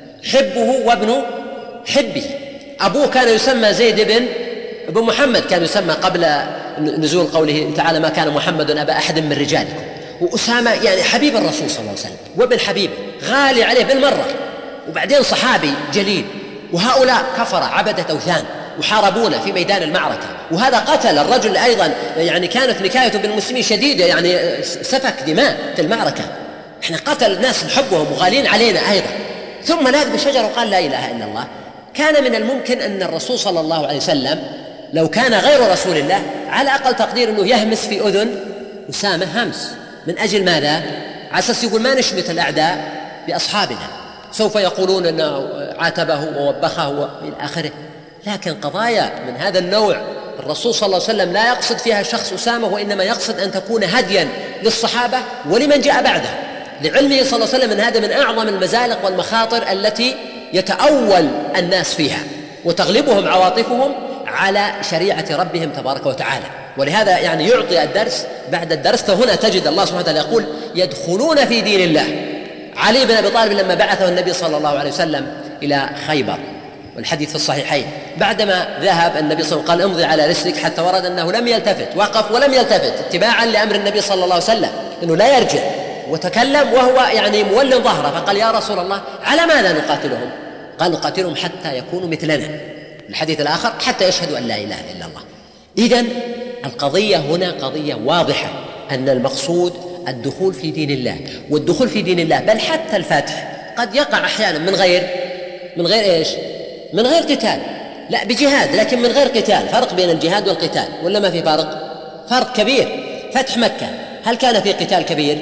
حبه وابن حبه. أبوه كان يسمى زيد بن بن محمد، كان يسمى قبل نزول قوله تعالى ما كان محمد أبا أحد من رجالكم. وأسامة يعني حبيب الرسول صلى الله عليه وسلم وابن حبيب، غالي عليه بالمرة، وبعدين صحابي جليل. وهؤلاء كفر عبدة أوثان وحاربونا في ميدان المعركة، وهذا قتل الرجل أيضا، يعني كانت نكايته بالمسلمين شديدة، يعني سفك دماء في المعركة. احنا قتل ناس نحبهم وغالين علينا أيضا، ثم لاذ بشجر وقال لا إله إلا الله. كان من الممكن أن الرسول صلى الله عليه وسلم لو كان غير رسول الله على أقل تقدير أنه يهمس في أذن أسامة همس. من أجل ماذا؟ على أساس يقول ما نشمت الأعداء بأصحابنا، سوف يقولون أنه عاتبه ووبخه وإلى آخره. لكن قضايا من هذا النوع الرسول صلى الله عليه وسلم لا يقصد فيها شخص أسامة، وإنما يقصد أن تكون هديا للصحابة ولمن جاء بعده، لعلمه صلى الله عليه وسلم أن هذا من أعظم المزالق والمخاطر التي يتأول الناس فيها وتغلبهم عواطفهم على شريعة ربهم تبارك وتعالى. ولهذا يعني يعطي الدرس بعد الدرس. فهنا تجد الله سبحانه وتعالى يقول يدخلون في دين الله. علي بن أبي طالب لما بعثه النبي صلى الله عليه وسلم إلى خيبر، والحديث في الصحيحين، بعدما ذهب النبي صلى الله عليه وسلم قال امضي على رسلك، حتى ورد أنه لم يلتفت، وقف ولم يلتفت اتباعا لأمر النبي صلى الله عليه وسلم أنه لا يرجع، وتكلم وهو يعني مول ظهره، فقال يا رسول الله على ماذا نقاتلهم؟ قال نقاتلهم حتى يكونوا مثلنا. الحديث الآخر حتى يشهدوا أن لا إله إلا الله. إذن القضية هنا قضية واضحة، أن المقصود الدخول في دين الله، والدخول في دين الله بل حتى الفتح قد يقع أحيانا من غير من غير إيش؟ من غير قتال، لا بجهاد، لكن من غير قتال. فرق بين الجهاد والقتال ولا ما في فرق؟ فرق كبير. فتح مكة هل كان في قتال كبير؟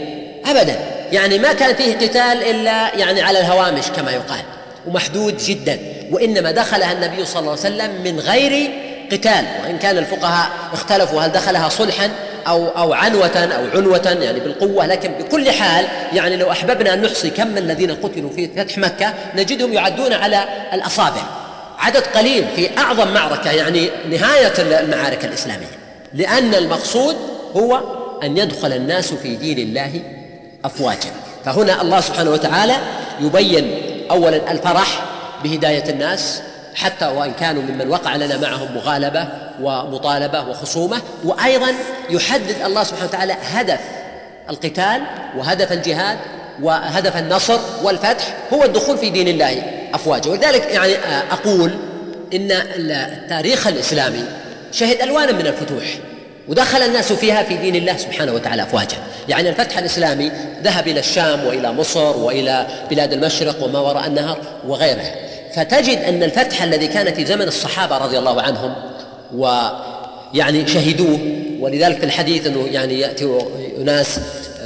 أبدا، يعني ما كان فيه قتال إلا يعني على الهوامش كما يقال ومحدود جدا، وإنما دخلها النبي صلى الله عليه وسلم من غير قتال، وإن كان الفقهاء اختلفوا هل دخلها صلحا أو, أو عنوة أو عنوة يعني بالقوة، لكن بكل حال يعني لو أحببنا أن نحصي كم من الذين قتلوا في فتح مكة نجدهم يعدون على الأصابع، عدد قليل في أعظم معركة يعني نهاية المعارك الإسلامية، لأن المقصود هو أن يدخل الناس في دين الله أفواجا. فهنا الله سبحانه وتعالى يبين أولا الفرح بهداية الناس حتى وإن كانوا ممن وقع لنا معهم مغالبة ومطالبة وخصومة، وأيضا يحدد الله سبحانه وتعالى هدف القتال وهدف الجهاد وهدف النصر والفتح هو الدخول في دين الله أفواجا. ولذلك يعني أقول إن التاريخ الإسلامي شهد ألوانا من الفتوح ودخل الناس فيها في دين الله سبحانه وتعالى أفواجا. يعني الفتح الإسلامي ذهب إلى الشام وإلى مصر وإلى بلاد المشرق وما وراء النهر وغيرها، فتجد أن الفتح الذي كان في زمن الصحابة رضي الله عنهم ويعني شهدوه، ولذلك في الحديث أنه يعني يأتي أناس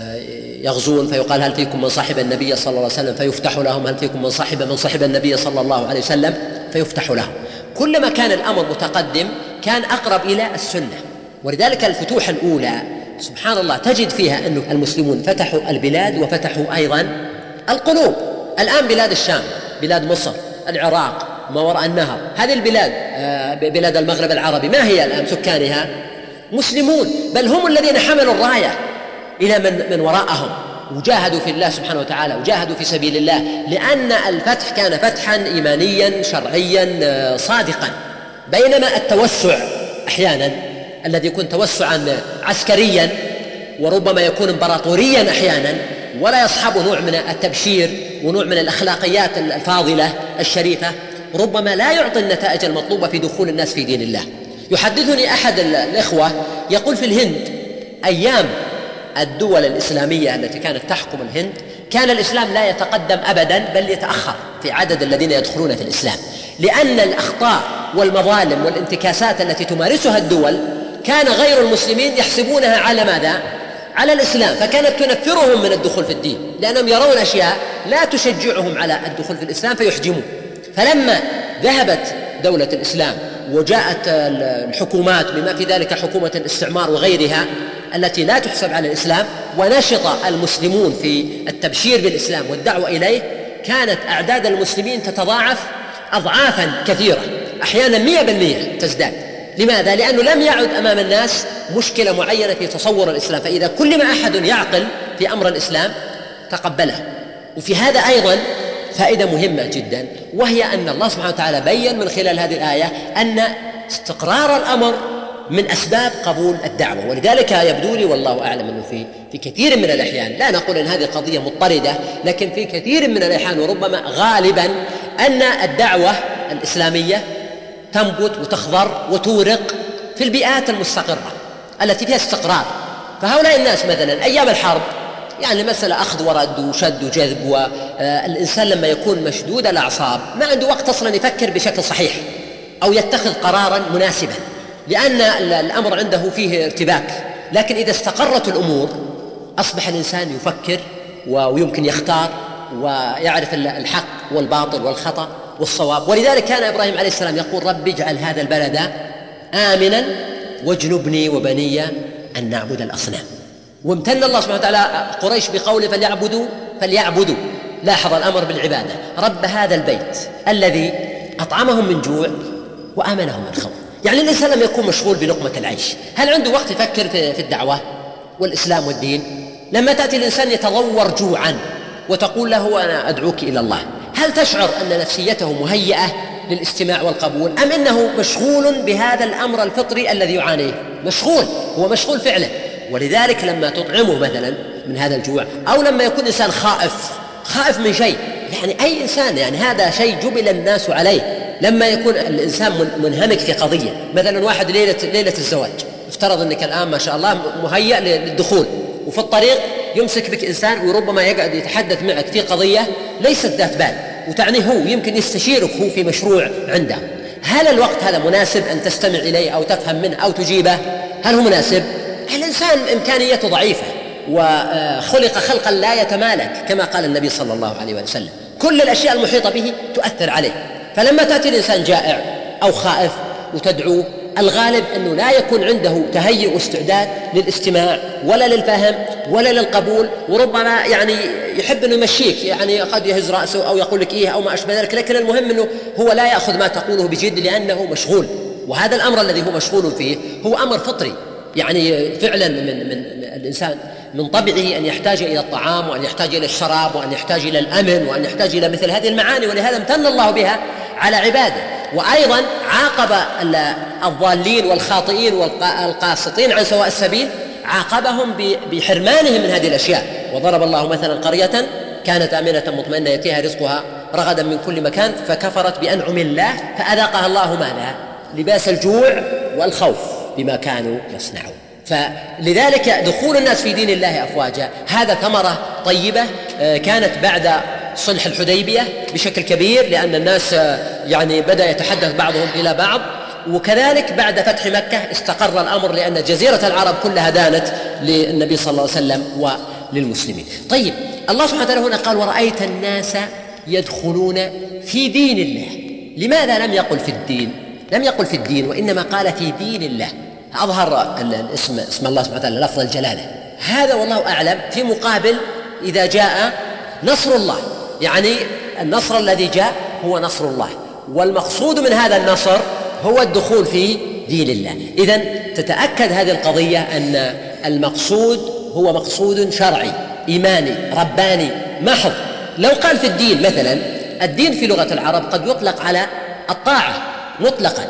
يغزون فيقال هل فيكم من صاحب النبي صلى الله عليه وسلم فيفتح لهم، هل فيكم من صاحب من صاحب النبي صلى الله عليه وسلم فيفتح لهم. كلما كان الأمر متقدم كان أقرب إلى السنة، ولذلك الفتوح الأولى سبحان الله تجد فيها أن المسلمون فتحوا البلاد وفتحوا أيضا القلوب. الآن بلاد الشام، بلاد مصر، العراق، ما وراء النهر، هذه البلاد بلاد المغرب العربي ما هي الآن سكانها مسلمون، بل هم الذين حملوا الراية إلى من, من وراءهم وجاهدوا في الله سبحانه وتعالى وجاهدوا في سبيل الله، لأن الفتح كان فتحا إيمانيا شرعيا صادقا. بينما التوسع أحيانا الذي يكون توسعا عسكريا وربما يكون امبراطوريا أحيانا ولا يصحبه نوع من التبشير ونوع من الأخلاقيات الفاضلة الشريفة، ربما لا يعطي النتائج المطلوبة في دخول الناس في دين الله. يحدثني أحد الإخوة يقول في الهند أيام الدول الإسلامية التي كانت تحكم الهند كان الإسلام لا يتقدم أبدا بل يتأخر في عدد الذين يدخلون في الإسلام، لأن الأخطاء والمظالم والانتكاسات التي تمارسها الدول كان غير المسلمين يحسبونها على ماذا؟ على الإسلام، فكانت تنفرهم من الدخول في الدين لأنهم يرون أشياء لا تشجعهم على الدخول في الإسلام فيحجمون. فلما ذهبت دولة الإسلام وجاءت الحكومات بما في ذلك حكومة الاستعمار وغيرها التي لا تحسب على الإسلام ونشط المسلمون في التبشير بالإسلام والدعوة إليه، كانت أعداد المسلمين تتضاعف أضعافا كثيرة، أحيانا مئة بالمئة تزداد. لماذا؟ لأنه لم يعد أمام الناس مشكلة معينة في تصور الإسلام، فإذا كل ما أحد يعقل في أمر الإسلام تقبله. وفي هذا أيضا فائدة مهمة جدا، وهي أن الله سبحانه وتعالى بيّن من خلال هذه الآية أن استقرار الأمر من أسباب قبول الدعوة. ولذلك يبدو لي والله أعلم أنه في في كثير من الأحيان، لا نقول أن هذه قضية مضطردة، لكن في كثير من الأحيان وربما غالبا أن الدعوة الإسلامية تنبت وتخضر وتورق في البيئات المستقرة التي فيها استقرار. فهؤلاء الناس مثلا أيام الحرب يعني مسألة أخذ ورد وشد وجذب، والإنسان لما يكون مشدود الأعصاب ما عنده وقت أصلا يفكر بشكل صحيح أو يتخذ قرارا مناسبا، لأن الأمر عنده فيه ارتباك. لكن إذا استقرت الأمور أصبح الإنسان يفكر ويمكن يختار ويعرف الحق والباطل والخطأ والصواب. ولذلك كان إبراهيم عليه السلام يقول رب اجعل هذا البلد آمنا واجنبني وبني أن نعبد الأصنام. وامتن الله سبحانه وتعالى قريش بقوله فليعبدوا فليعبدوا لاحظ الأمر بالعبادة رب هذا البيت الذي أطعمهم من جوع وآمنهم من خوف. يعني الإنسان لما يكون مشغول بلقمة العيش هل عنده وقت يفكر في الدعوة والإسلام والدين؟ لما تأتي الإنسان يتضور جوعا وتقول له أنا أدعوك إلى الله، هل تشعر أن نفسيته مهيئة للاستماع والقبول، أم إنه مشغول بهذا الأمر الفطري الذي يعانيه؟ مشغول، هو مشغول فعلا. ولذلك لما تطعمه مثلا من هذا الجوع، أو لما يكون إنسان خائف خائف من شيء، يعني أي إنسان يعني هذا شيء جبل الناس عليه. لما يكون الإنسان منهمك في قضية، مثلا واحد ليلة, ليلة الزواج، افترض أنك الآن ما شاء الله مهيأ للدخول، وفي الطريق يمسك بك إنسان وربما يقعد يتحدث معك في قضية ليست ذات بال وتعنيه هو، يمكن يستشيرك هو في مشروع عنده. هل الوقت هذا مناسب أن تستمع إليه أو تفهم منه أو تجيبه؟ هل هو مناسب؟ الإنسان إمكانيته ضعيفة، وخلق خلقا لا يتمالك كما قال النبي صلى الله عليه وسلم. كل الأشياء المحيطة به تؤثر عليه. فلما تأتي الإنسان جائع أو خائف وتدعوه، الغالب أنه لا يكون عنده تهيئ واستعداد للاستماع ولا للفهم ولا للقبول، وربما يعني يحب أنه يمشيك، يعني قد يهز رأسه أو يقول لك إيه أو ما أشبه ذلك، لكن المهم أنه هو لا يأخذ ما تقوله بجد لأنه مشغول. وهذا الأمر الذي هو مشغول فيه هو أمر فطري، يعني فعلا من, من الإنسان من طبعه أن يحتاج إلى الطعام وأن يحتاج إلى الشراب وأن يحتاج إلى الأمن وأن يحتاج إلى مثل هذه المعاني، ولهذا امتن الله بها على عباده. وأيضا عاقب الضالين والخاطئين والقاسطين عن سواء السبيل، عاقبهم بحرمانهم من هذه الأشياء. وضرب الله مثلا قرية كانت آمنة مطمئنة يأتيها رزقها رغدا من كل مكان فكفرت بأنعم الله فأذاقها الله ماذا؟ لباس الجوع والخوف بما كانوا يصنعون. فلذلك دخول الناس في دين الله أفواجا هذا ثمرة طيبة كانت بعد صلح الحديبية بشكل كبير، لأن الناس يعني بدأ يتحدث بعضهم إلى بعض، وكذلك بعد فتح مكة استقر الأمر لأن جزيرة العرب كلها دانت للنبي صلى الله عليه وسلم وللمسلمين. طيب الله سبحانه وتعالى هنا قال ورأيت الناس يدخلون في دين الله. لماذا لم يقل في الدين؟ لم يقل في الدين وإنما قال في دين الله. أظهر الاسم اسم الله سبحانه وتعالى لفظ الجلالة. هذا والله أعلم في مقابل إذا جاء نصر الله، يعني النصر الذي جاء هو نصر الله، والمقصود من هذا النصر هو الدخول في دين الله. إذن تتأكد هذه القضية أن المقصود هو مقصود شرعي إيماني رباني محض. لو قال في الدين مثلا، الدين في لغة العرب قد يطلق على الطاعة مطلقا،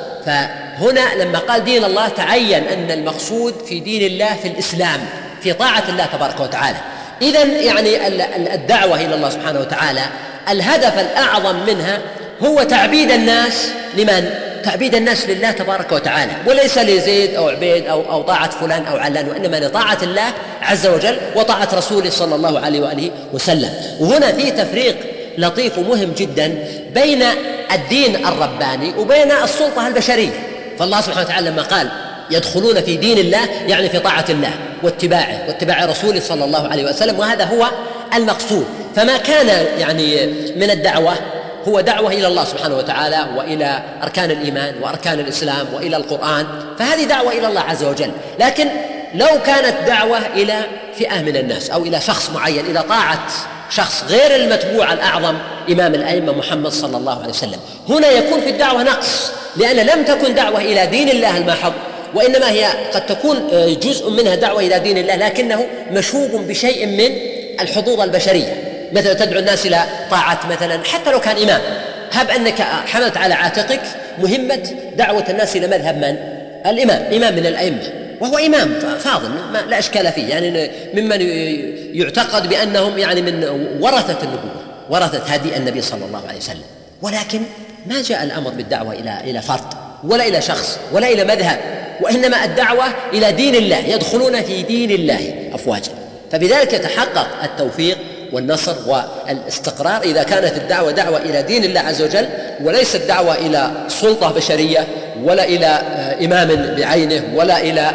فهنا لما قال دين الله تعين أن المقصود في دين الله في الإسلام في طاعة الله تبارك وتعالى. إذن يعني الدعوة إلى الله سبحانه وتعالى الهدف الأعظم منها هو تعبيد الناس لمن؟ تعبيد الناس لله تبارك وتعالى، وليس لزيد أو عبيد أو, أو طاعة فلان أو علان، وإنما لطاعة الله عز وجل وطاعة رسوله صلى الله عليه وآله وسلم. وهنا في تفريق لطيف ومهم جدا بين الدين الرباني وبين السلطة البشرية. فالله سبحانه وتعالى لما قال يدخلون في دين الله يعني في طاعة الله واتباعه واتباع رسوله صلى الله عليه وسلم، وهذا هو المقصود. فما كان يعني من الدعوة هو دعوة إلى الله سبحانه وتعالى وإلى أركان الإيمان وأركان الإسلام وإلى القرآن، فهذه دعوة إلى الله عز وجل. لكن لو كانت دعوة إلى فئة من الناس أو إلى شخص معين، إلى طاعة شخص غير المتبوع الأعظم إمام الأئمة محمد صلى الله عليه وسلم، هنا يكون في الدعوة نقص، لأن لم تكن دعوة إلى دين الله المحض، وإنما هي قد تكون جزء منها دعوة إلى دين الله لكنه مشوب بشيء من الحظوظ البشرية. مثلا تدعو الناس إلى طاعة مثلا حتى لو كان إمام، هب أنك حملت على عاتقك مهمة دعوة الناس إلى مذهب من؟ الإمام، إمام من الأئمة، وهو إمام فاضل لا إشكال فيه، يعني ممن يعتقد بأنهم يعني من ورثة النبوة، ورثة هدي النبي صلى الله عليه وسلم. ولكن ما جاء الأمر بالدعوة إلى إلى فرد ولا إلى شخص ولا إلى مذهب، وإنما الدعوة إلى دين الله، يدخلون في دين الله أفواجا. فبذلك يتحقق التوفيق والنصر والاستقرار إذا كانت الدعوة دعوة إلى دين الله عز وجل، وليست دعوة إلى سلطة بشرية ولا إلى إمام بعينه ولا إلى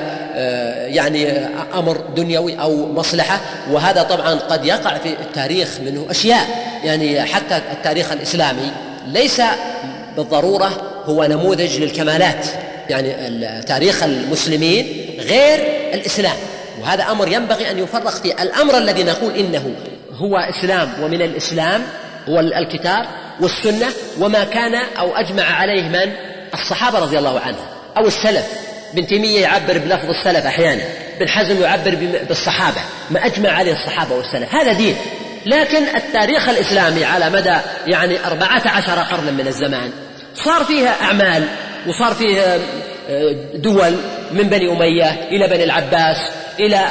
يعني أمر دنيوي أو مصلحة. وهذا طبعا قد يقع في التاريخ منه أشياء، يعني حتى التاريخ الإسلامي ليس بالضرورة هو نموذج للكمالات، يعني تاريخ المسلمين غير الإسلام، وهذا أمر ينبغي أن يفرق فيه. الأمر الذي نقول إنه هو إسلام ومن الإسلام هو الكتاب والسنة وما كان أو أجمع عليه من؟ الصحابة رضي الله عنهم أو السلف. ابن تيمية يعبر بلفظ السلف أحيانا، ابن حزم يعبر بالصحابة، ما أجمع عليه الصحابة والسلف، هذا دين. لكن التاريخ الإسلامي على مدى يعني أربعة عشر قرنا من الزمان صار فيها أعمال وصار فيه دول من بني أمية إلى بني العباس إلى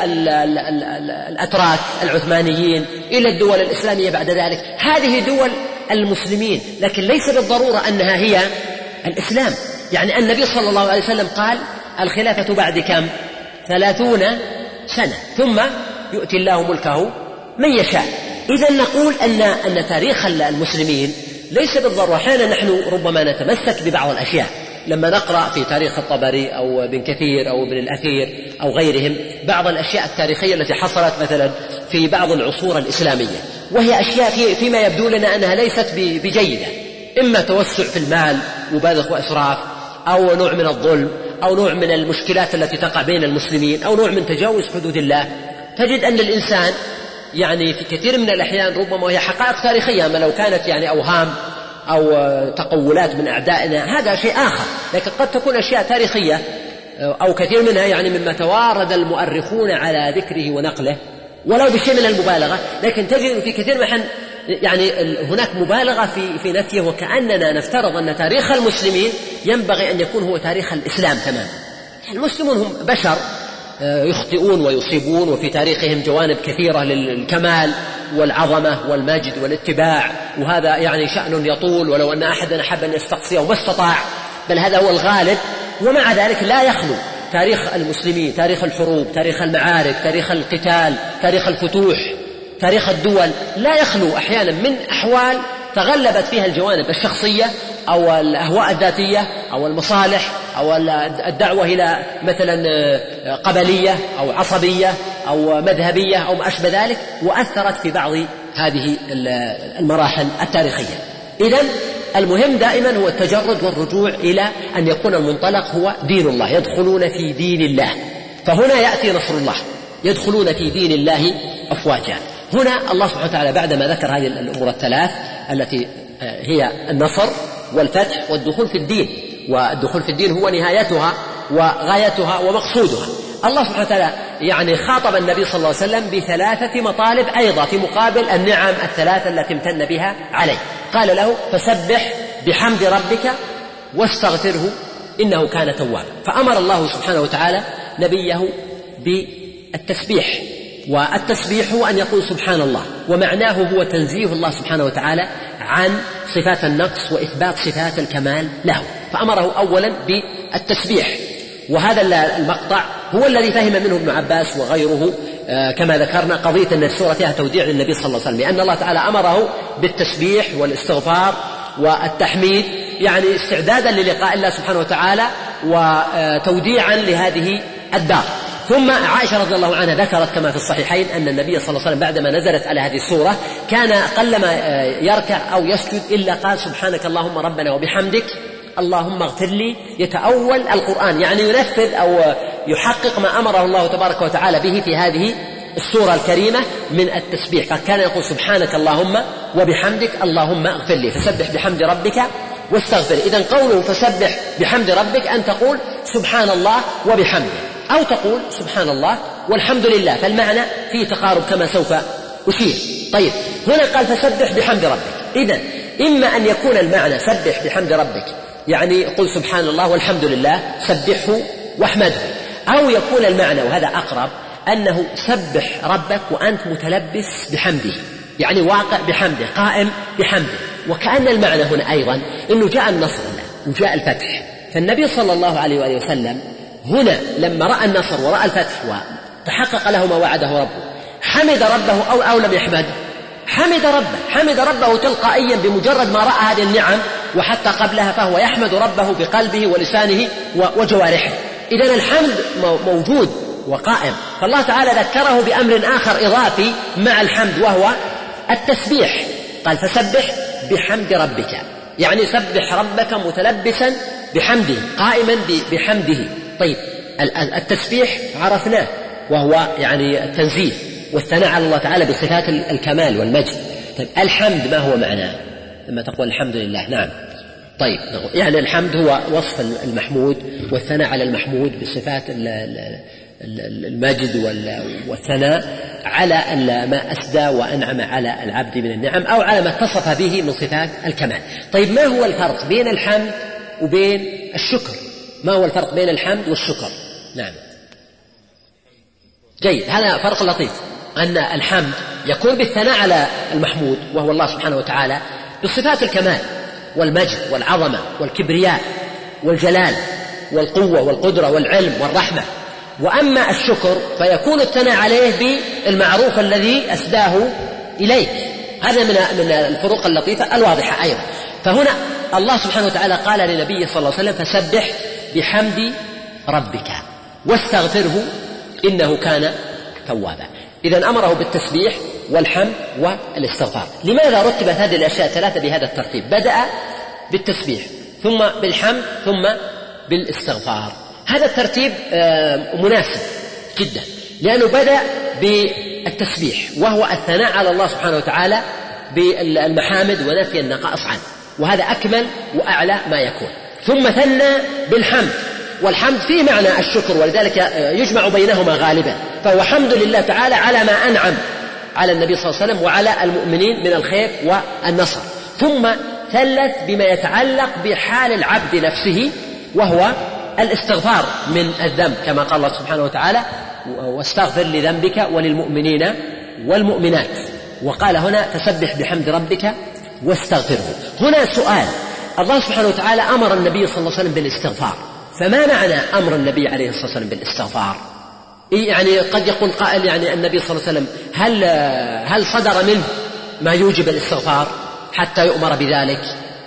الأتراك العثمانيين إلى الدول الإسلامية بعد ذلك. هذه دول المسلمين، لكن ليس بالضرورة أنها هي الإسلام. يعني النبي صلى الله عليه وسلم قال الخلافة بعد كم؟ ثلاثون سنة ثم يؤتي الله ملكه من يشاء. إذن نقول أن أن تاريخ المسلمين ليس بالضرورة، أحيانا نحن ربما نتمسك ببعض الأشياء لما نقرأ في تاريخ الطبري أو ابن كثير أو ابن الأثير أو غيرهم بعض الأشياء التاريخية التي حصلت مثلا في بعض العصور الإسلامية، وهي أشياء في فيما يبدو لنا أنها ليست بجيدة، إما توسع في المال مبالغ وإسراف، أو نوع من الظلم، أو نوع من المشكلات التي تقع بين المسلمين، أو نوع من تجاوز حدود الله. تجد أن الإنسان يعني في كثير من الأحيان ربما هي حقائق تاريخية، ما لو كانت يعني أوهام أو تقولات من أعدائنا هذا شيء آخر، لكن قد تكون أشياء تاريخية أو كثير منها يعني مما توارد المؤرخون على ذكره ونقله ولو بشيء من المبالغة، لكن تجد في كثير من يعني هناك مبالغة في في نفيه، وكأننا نفترض أن تاريخ المسلمين ينبغي أن يكون هو تاريخ الإسلام تماما. المسلمون هم بشر يخطئون ويصيبون، وفي تاريخهم جوانب كثيرة للكمال والعظمة والمجد والاتباع، وهذا يعني شأن يطول، ولو أن أحدا أحب أن يستقصيه وما استطاع، بل هذا هو الغالب. ومع ذلك لا يخلو تاريخ المسلمين، تاريخ الحروب، تاريخ المعارك، تاريخ القتال، تاريخ الفتوح، تاريخ الدول، لا يخلو أحيانا من أحوال تغلبت فيها الجوانب الشخصية أو الأهواء الذاتية أو المصالح أو الدعوة إلى مثلا قبلية أو عصبية أو مذهبية أو ما أشبه ذلك، وأثرت في بعض هذه المراحل التاريخية. إذن المهم دائما هو التجرد والرجوع إلى أن يكون المنطلق هو دين الله، يدخلون في دين الله، فهنا يأتي نصر الله، يدخلون في دين الله أفواجا. هنا الله سبحانه وتعالى بعدما ذكر هذه الأمور الثلاث التي هي النصر والفتح والدخول في الدين، والدخول في الدين هو نهايتها وغايتها ومقصودها، الله سبحانه وتعالى يعني خاطب النبي صلى الله عليه وسلم بثلاثة مطالب أيضا في مقابل النعم الثلاثة التي امتن بها عليه. قال له: فسبح بحمد ربك واستغفره إنه كان توابا. فأمر الله سبحانه وتعالى نبيه بالتسبيح، والتسبيح هو أن يقول سبحان الله، ومعناه هو تنزيه الله سبحانه وتعالى عن صفات النقص وإثبات صفات الكمال له، فأمره أولا بالتسبيح. وهذا المقطع هو الذي فهم منه ابن عباس وغيره كما ذكرنا قضية أن السورة فيها توديع للنبي صلى الله عليه وسلم، لأن الله تعالى أمره بالتسبيح والاستغفار والتحميد، يعني استعدادا للقاء الله سبحانه وتعالى وتوديعا لهذه الدار. ثم عائشة رضي الله عنها ذكرت كما في الصحيحين أن النبي صلى الله عليه وسلم بعدما نزلت على هذه السورة كان قلما يركع أو يسجد إلا قال: سبحانك اللهم ربنا وبحمدك اللهم اغفر لي. يتأول القرآن، يعني ينفذ أو يحقق ما أمره الله تبارك وتعالى به في هذه السورة الكريمة من التسبيح، فكان يقول: سبحانك اللهم وبحمدك اللهم اغفر لي، فسبح بحمد ربك واستغفر. إذن قوله فسبح بحمد ربك أن تقول سبحان الله وبحمده، أو تقول سبحان الله والحمد لله، فالمعنى فيه تقارب كما سوف أشير. طيب، هنا قال فسبح بحمد ربك، إذن إما أن يكون المعنى سبح بحمد ربك يعني قل سبحان الله والحمد لله، سبحه واحمده، أو يكون المعنى وهذا أقرب أنه سبح ربك وأنت متلبس بحمده، يعني واقع بحمده، قائم بحمده. وكأن المعنى هنا أيضا أنه جاء النصر وجاء الفتح، فالنبي صلى الله عليه وآله وسلم هنا لما رأى النصر ورأى الفتح وتحقق له ما وعده ربه حمد ربه أو, أو لم يحمد؟ حمد ربه، حمد ربه تلقائيا بمجرد ما رأى هذه النعم، وحتى قبلها فهو يحمد ربه بقلبه ولسانه وجوارحه. إذن الحمد موجود وقائم، فالله تعالى ذكره بأمر آخر إضافي مع الحمد وهو التسبيح، قال فسبح بحمد ربك، يعني سبح ربك متلبسا بحمده، قائما بحمده. طيب، التسبيح عرفناه وهو يعني التنزيه والثناء على الله تعالى بصفات الكمال والمجد. طيب، الحمد ما هو معناه لما تقول الحمد لله؟ نعم، طيب، يعني الحمد هو وصف المحمود والثناء على المحمود بصفات المجد والثناء على ما أسدى وأنعم على العبد من النعم، أو على ما اتصف به من صفات الكمال. طيب، ما هو الفرق بين الحمد وبين الشكر؟ ما هو الفرق بين الحمد والشكر؟ نعم، جيد، هذا فرق لطيف، أن الحمد يكون بالثناء على المحمود وهو الله سبحانه وتعالى بصفات الكمال والمجد والعظمة والكبرياء والجلال والقوة والقدرة والعلم والرحمة. وأما الشكر فيكون الثناء عليه بالمعروف الذي أسداه إليك. هذا من من الفروق اللطيفة الواضحة أيضا. فهنا الله سبحانه وتعالى قال لنبيه صلى الله عليه وسلم فسبح بحمد ربك واستغفره إنه كان توابا. إذن أمره بالتسبيح والحمد والاستغفار. لماذا رتبت هذه الأشياء الثلاثة بهذا الترتيب؟ بدأ بالتسبيح ثم بالحمد ثم بالاستغفار. هذا الترتيب مناسب جدا، لأنه بدأ بالتسبيح وهو الثناء على الله سبحانه وتعالى بالمحامد ونفي النقائص عنه، وهذا أكمل وأعلى ما يكون. ثم ثنى بالحمد، والحمد فيه معنى الشكر، ولذلك يجمع بينهما غالبا، فهو حمد لله تعالى على ما أنعم على النبي صلى الله عليه وسلم وعلى المؤمنين من الخير والنصر. ثم ثلث بما يتعلق بحال العبد نفسه، وهو الاستغفار من الذنب، كما قال الله سبحانه وتعالى واستغفر لذنبك وللمؤمنين والمؤمنات. وقال هنا فسبح بحمد ربك واستغفره. هنا سؤال: الله سبحانه وتعالى أمر النبي صلى الله عليه وسلم بالاستغفار، فما معنى أمر النبي عليه الصلاة والسلام بالاستغفار؟ يعني قد يقول قائل يعني النبي صلى الله عليه وسلم هل هل صدر منه ما يوجب الاستغفار حتى يؤمر بذلك؟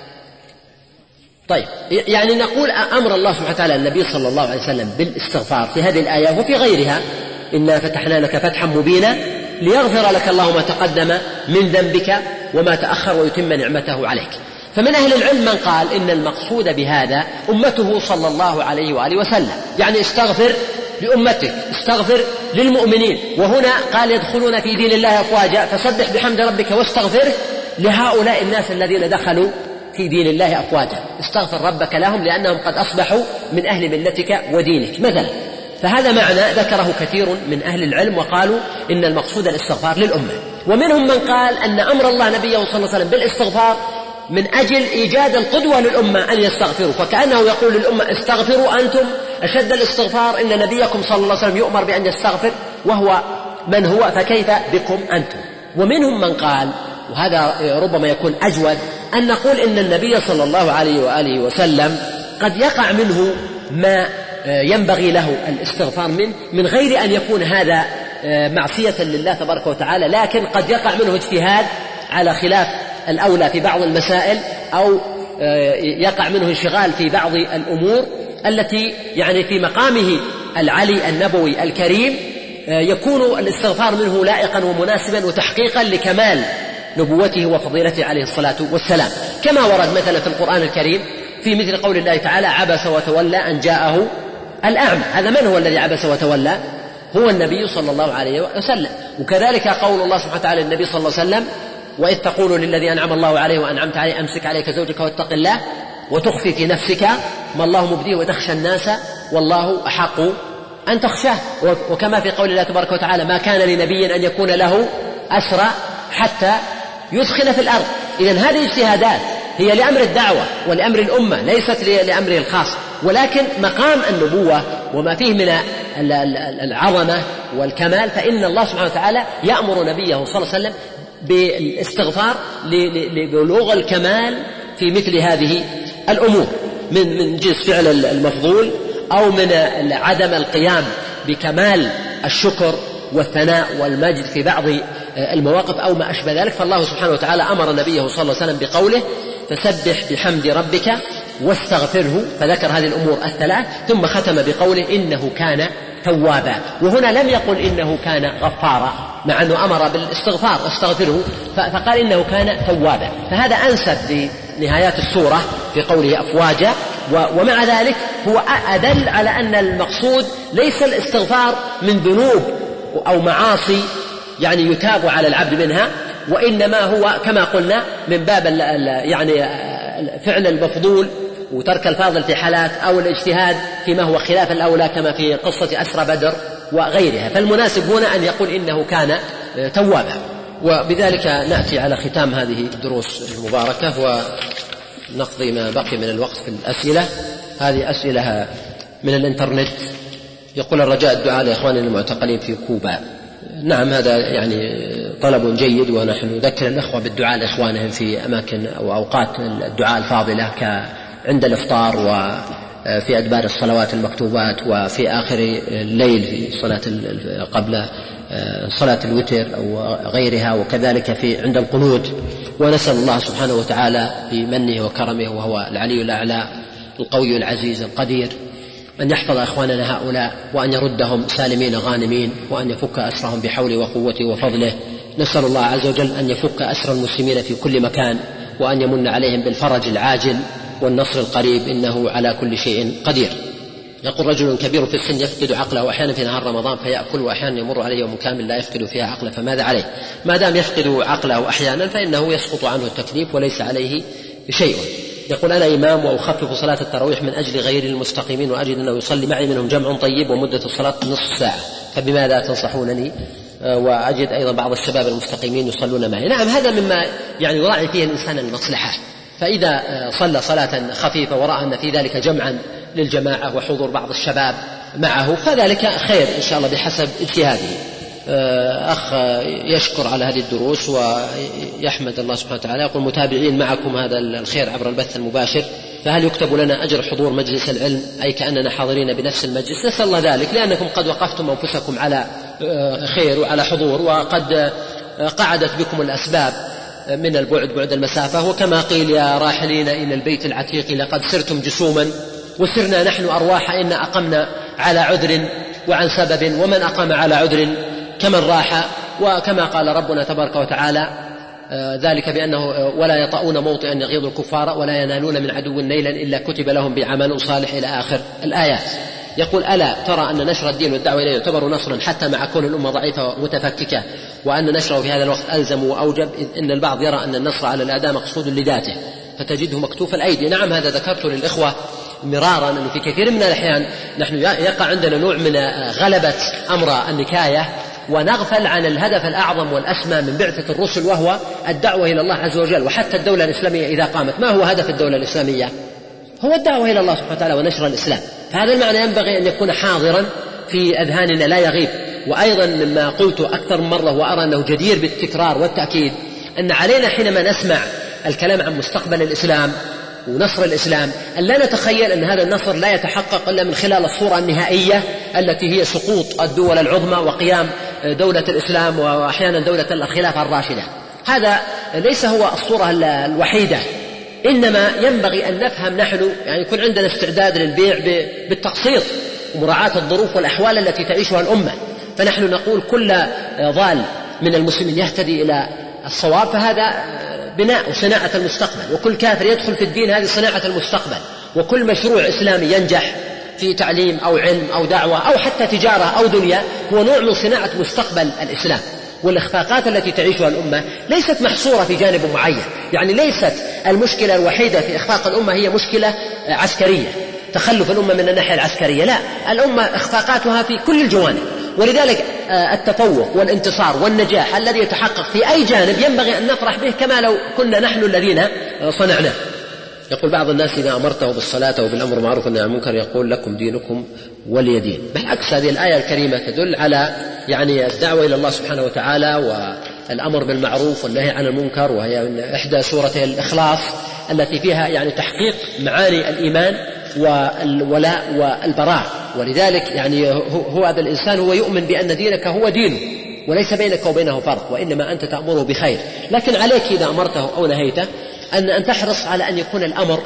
طيب، يعني نقول أمر الله سبحانه وتعالى النبي صلى الله عليه وسلم بالاستغفار في هذه الآية وفي غيرها: إنا فتحنا لك فتحا مبينا ليغفر لك الله ما تقدم من ذنبك وما تأخر ويتم نعمته عليك. فمن أهل العلم من قال إن المقصود بهذا أمته صلى الله عليه وآله وسلم، يعني استغفر لأمتك، استغفر للمؤمنين. وهنا قال يدخلون في دين الله أفواجا، فسبح بحمد ربك واستغفره لهؤلاء الناس الذين دخلوا في دين الله أفواجا، استغفر ربك لهم لأنهم قد أصبحوا من أهل ملتك ودينك مثلا. فهذا معنى ذكره كثير من أهل العلم، وقالوا إن المقصود الاستغفار للأمة. ومنهم من قال أن أمر الله نبيه صلى الله عليه وسلم بالاستغفار من أجل إيجاد القدوة للأمة أن يستغفروا، فكأنه يقول للأمة استغفروا أنتم أشد الاستغفار، إن نبيكم صلى الله عليه وسلم يؤمر بأن يستغفر وهو من هو، فكيف بكم أنتم. ومنهم من قال، وهذا ربما يكون أجود، أن نقول إن النبي صلى الله عليه وآله وسلم قد يقع منه ما ينبغي له الاستغفار منه من غير أن يكون هذا معصية لله تبارك وتعالى، لكن قد يقع منه اجتهاد على خلاف الأولى في بعض المسائل، أو يقع منه انشغال في بعض الأمور التي يعني في مقامه العلي النبوي الكريم يكون الاستغفار منه لائقا ومناسبا وتحقيقا لكمال نبوته وفضيلته عليه الصلاة والسلام، كما ورد مثلا في القرآن الكريم في مثل قول الله تعالى عبس وتولى أن جاءه الأعمى. هذا من هو الذي عبس وتولى؟ هو النبي صلى الله عليه وسلم. وكذلك قول الله سبحانه وتعالى للنبي صلى الله عليه وسلم وإذ تقول للذي أنعم الله عليه وأنعمت عليه أمسك عليك زوجك واتق الله وتخفي في نفسك ما الله مبديه وتخشى الناس والله أحق أن تخشاه. وكما في قول الله تبارك وتعالى ما كان لنبي أن يكون له أسرى حتى يثخن في الأرض. إذن هذه اجتهادات هي لأمر الدعوة ولأمر الأمة، ليست لأمره الخاص، ولكن مقام النبوة وما فيه من العظمة والكمال فإن الله سبحانه وتعالى يأمر نبيه صلى الله عليه وسلم بالاستغفار لبلوغ الكمال في مثل هذه الأمور، من من جنس فعل المفضول أو من عدم القيام بكمال الشكر والثناء والمجد في بعض المواقف أو ما أشبه ذلك. فالله سبحانه وتعالى أمر نبيه صلى الله عليه وسلم بقوله فسبح بحمد ربك واستغفره، فذكر هذه الأمور الثلاث، ثم ختم بقوله إنه كان توابا. وهنا لم يقل إنه كان غفارا، مع أنه أمر بالاستغفار واستغفره، فقال إنه كان توابا. فهذا أنسب لنهايات السورة في قوله أفواجا. ومع ذلك هو أدل على أن المقصود ليس الاستغفار من ذنوب أو معاصي يعني يتاب على العبد منها، وإنما هو كما قلنا من باب يعني فعل المفضول وترك الفاضل في حالات، أو الاجتهاد فيما هو خلاف الأولى كما في قصة أسرى بدر وغيرها. فالمناسب هنا أن يقول إنه كان توابا. وبذلك نأتي على ختام هذه الدروس المباركة ونقضي ما بقي من الوقت في الأسئلة. هذه أسئلة من الإنترنت. يقول الرجاء الدعاء لإخواننا المعتقلين في كوبا. نعم، هذا يعني طلب جيد، ونحن نذكر الأخوة بالدعاء لإخوانهم في أماكن أو أوقات الدعاء الفاضلة كعند الإفطار وفي أدبار الصلوات المكتوبات وفي آخر الليل في صلاة قبل صلاة الوتر أو غيرها، وكذلك في عند القنوت ونسأل الله سبحانه وتعالى بمنه وكرمه وهو العلي الأعلى القوي العزيز القدير أن يحفظ إخواننا هؤلاء وأن يردهم سالمين غانمين وأن يفك أسرهم بحوله وقوته وفضله. نسأل الله عز وجل أن يفك أسر المسلمين في كل مكان وأن يمن عليهم بالفرج العاجل والنصر القريب إنه على كل شيء قدير. يقول رجل كبير في السن يفقد عقله أحيانا في نهار رمضان فيأكل وأحيانا يمر عليه يوم كامل لا يفقد فيها عقله فماذا عليه؟ ما دام يفقد عقله أحيانا فإنه يسقط عنه التكليف وليس عليه شيء. يقول أنا إمام وأخفف صلاة التراويح من أجل غير المستقيمين وأجد أنه يصلي معي منهم جمع طيب ومدة الصلاة نصف ساعة فبماذا تنصحونني؟ وأجد أيضا بعض الشباب المستقيمين يصلون معي. نعم هذا مما يعني يراعي فيه الإنسان المصلحة، فإذا صلى صلاة خفيفة ورأى أن في ذلك جمعا للجماعة وحضور بعض الشباب معه فذلك خير إن شاء الله بحسب اجتهاده. أخ يشكر على هذه الدروس ويحمد الله سبحانه وتعالى. يقول متابعين معكم هذا الخير عبر البث المباشر فهل يكتب لنا أجر حضور مجلس العلم أي كأننا حاضرين بنفس المجلس؟ نسأل الله ذلك لأنكم قد وقفتم أنفسكم على خير وعلى حضور وقد قعدت بكم الأسباب من البعد بعد المسافة، وكما قيل يا راحلين إلى البيت العتيق لقد سرتم جسوما وسرنا نحن أرواح إن أقمنا على عذر وعن سبب ومن أقام على عذر كمن راح. وكما قال ربنا تبارك وتعالى ذلك بأنه ولا يطؤون موطئا يغيظ الكفار ولا ينالون من عدو نيلا إلا كتب لهم بعمل صالح إلى آخر الآيات. يقول ألا ترى أن نشر الدين والدعوة إليه يعتبر نصرا حتى مع كون الأمة ضعيفة ومتفككة وأن نشره في هذا الوقت ألزم وأوجب، إذ إن البعض يرى أن النصر على الأعداء مقصود لذاته فتجده مكتوف الأيدي. نعم هذا ذكرت للإخوة مرارا أنه في كثير من الأحيان نحن يقع عندنا نوع من غلبة أمر النكاية ونغفل عن الهدف الأعظم والأسمى من بعثة الرسل وهو الدعوة إلى الله عز وجل. وحتى الدولة الإسلامية إذا قامت ما هو هدف الدولة الإسلامية؟ هو الدعوة إلى الله سبحانه وتعالى ونشر الإسلام. فهذا المعنى ينبغي أن يكون حاضرا في أذهاننا لا يغيب. وأيضا مما قلت أكثر من مرة وأرى أنه جدير بالتكرار والتأكيد أن علينا حينما نسمع الكلام عن مستقبل الإسلام ونصر الإسلام أن لا نتخيل أن هذا النصر لا يتحقق إلا من خلال الصورة النهائية التي هي سقوط الدول العظمى وقيام دولة الإسلام وأحيانا دولة الخلافة الراشدة. هذا ليس هو الصورة الوحيدة، إنما ينبغي أن نفهم نحن يعني يكون عندنا استعداد للبيع بالتقسيط ومراعاة الظروف والأحوال التي تعيشها الأمة. فنحن نقول كل ضال من المسلمين يهتدي إلى الصواب فهذا بناء وصناعة المستقبل، وكل كافر يدخل في الدين هذه صناعة المستقبل، وكل مشروع إسلامي ينجح في تعليم أو علم أو دعوة أو حتى تجارة أو دنيا هو نوع من صناعة مستقبل الإسلام. والإخفاقات التي تعيشها الأمة ليست محصورة في جانب معين، يعني ليست المشكلة الوحيدة في إخفاق الأمة هي مشكلة عسكرية تخلف الأمة من الناحية العسكرية، لا، الأمة إخفاقاتها في كل الجوانب. ولذلك التفوق والانتصار والنجاح الذي يتحقق في أي جانب ينبغي أن نفرح به كما لو كنا نحن الذين صنعناه. يقول بعض الناس إذا أمرته بالصلاة وبالأمر بالمعروف والنهي عن المنكر يقول لكم دينكم ولي دين. بالعكس هذه الآية الكريمة تدل على يعني الدعوة إلى الله سبحانه وتعالى والأمر بالمعروف والنهي عن المنكر، وهي من إحدى سورتي الإخلاص التي فيها يعني تحقيق معاني الإيمان والولاء والبراء. ولذلك يعني هو هذا الإنسان هو يؤمن بأن دينك هو دينه وليس بينك وبينه فرق، وإنما أنت تأمره بخير، لكن عليك إذا أمرته أو نهيته أن أن تحرص على أن يكون الأمر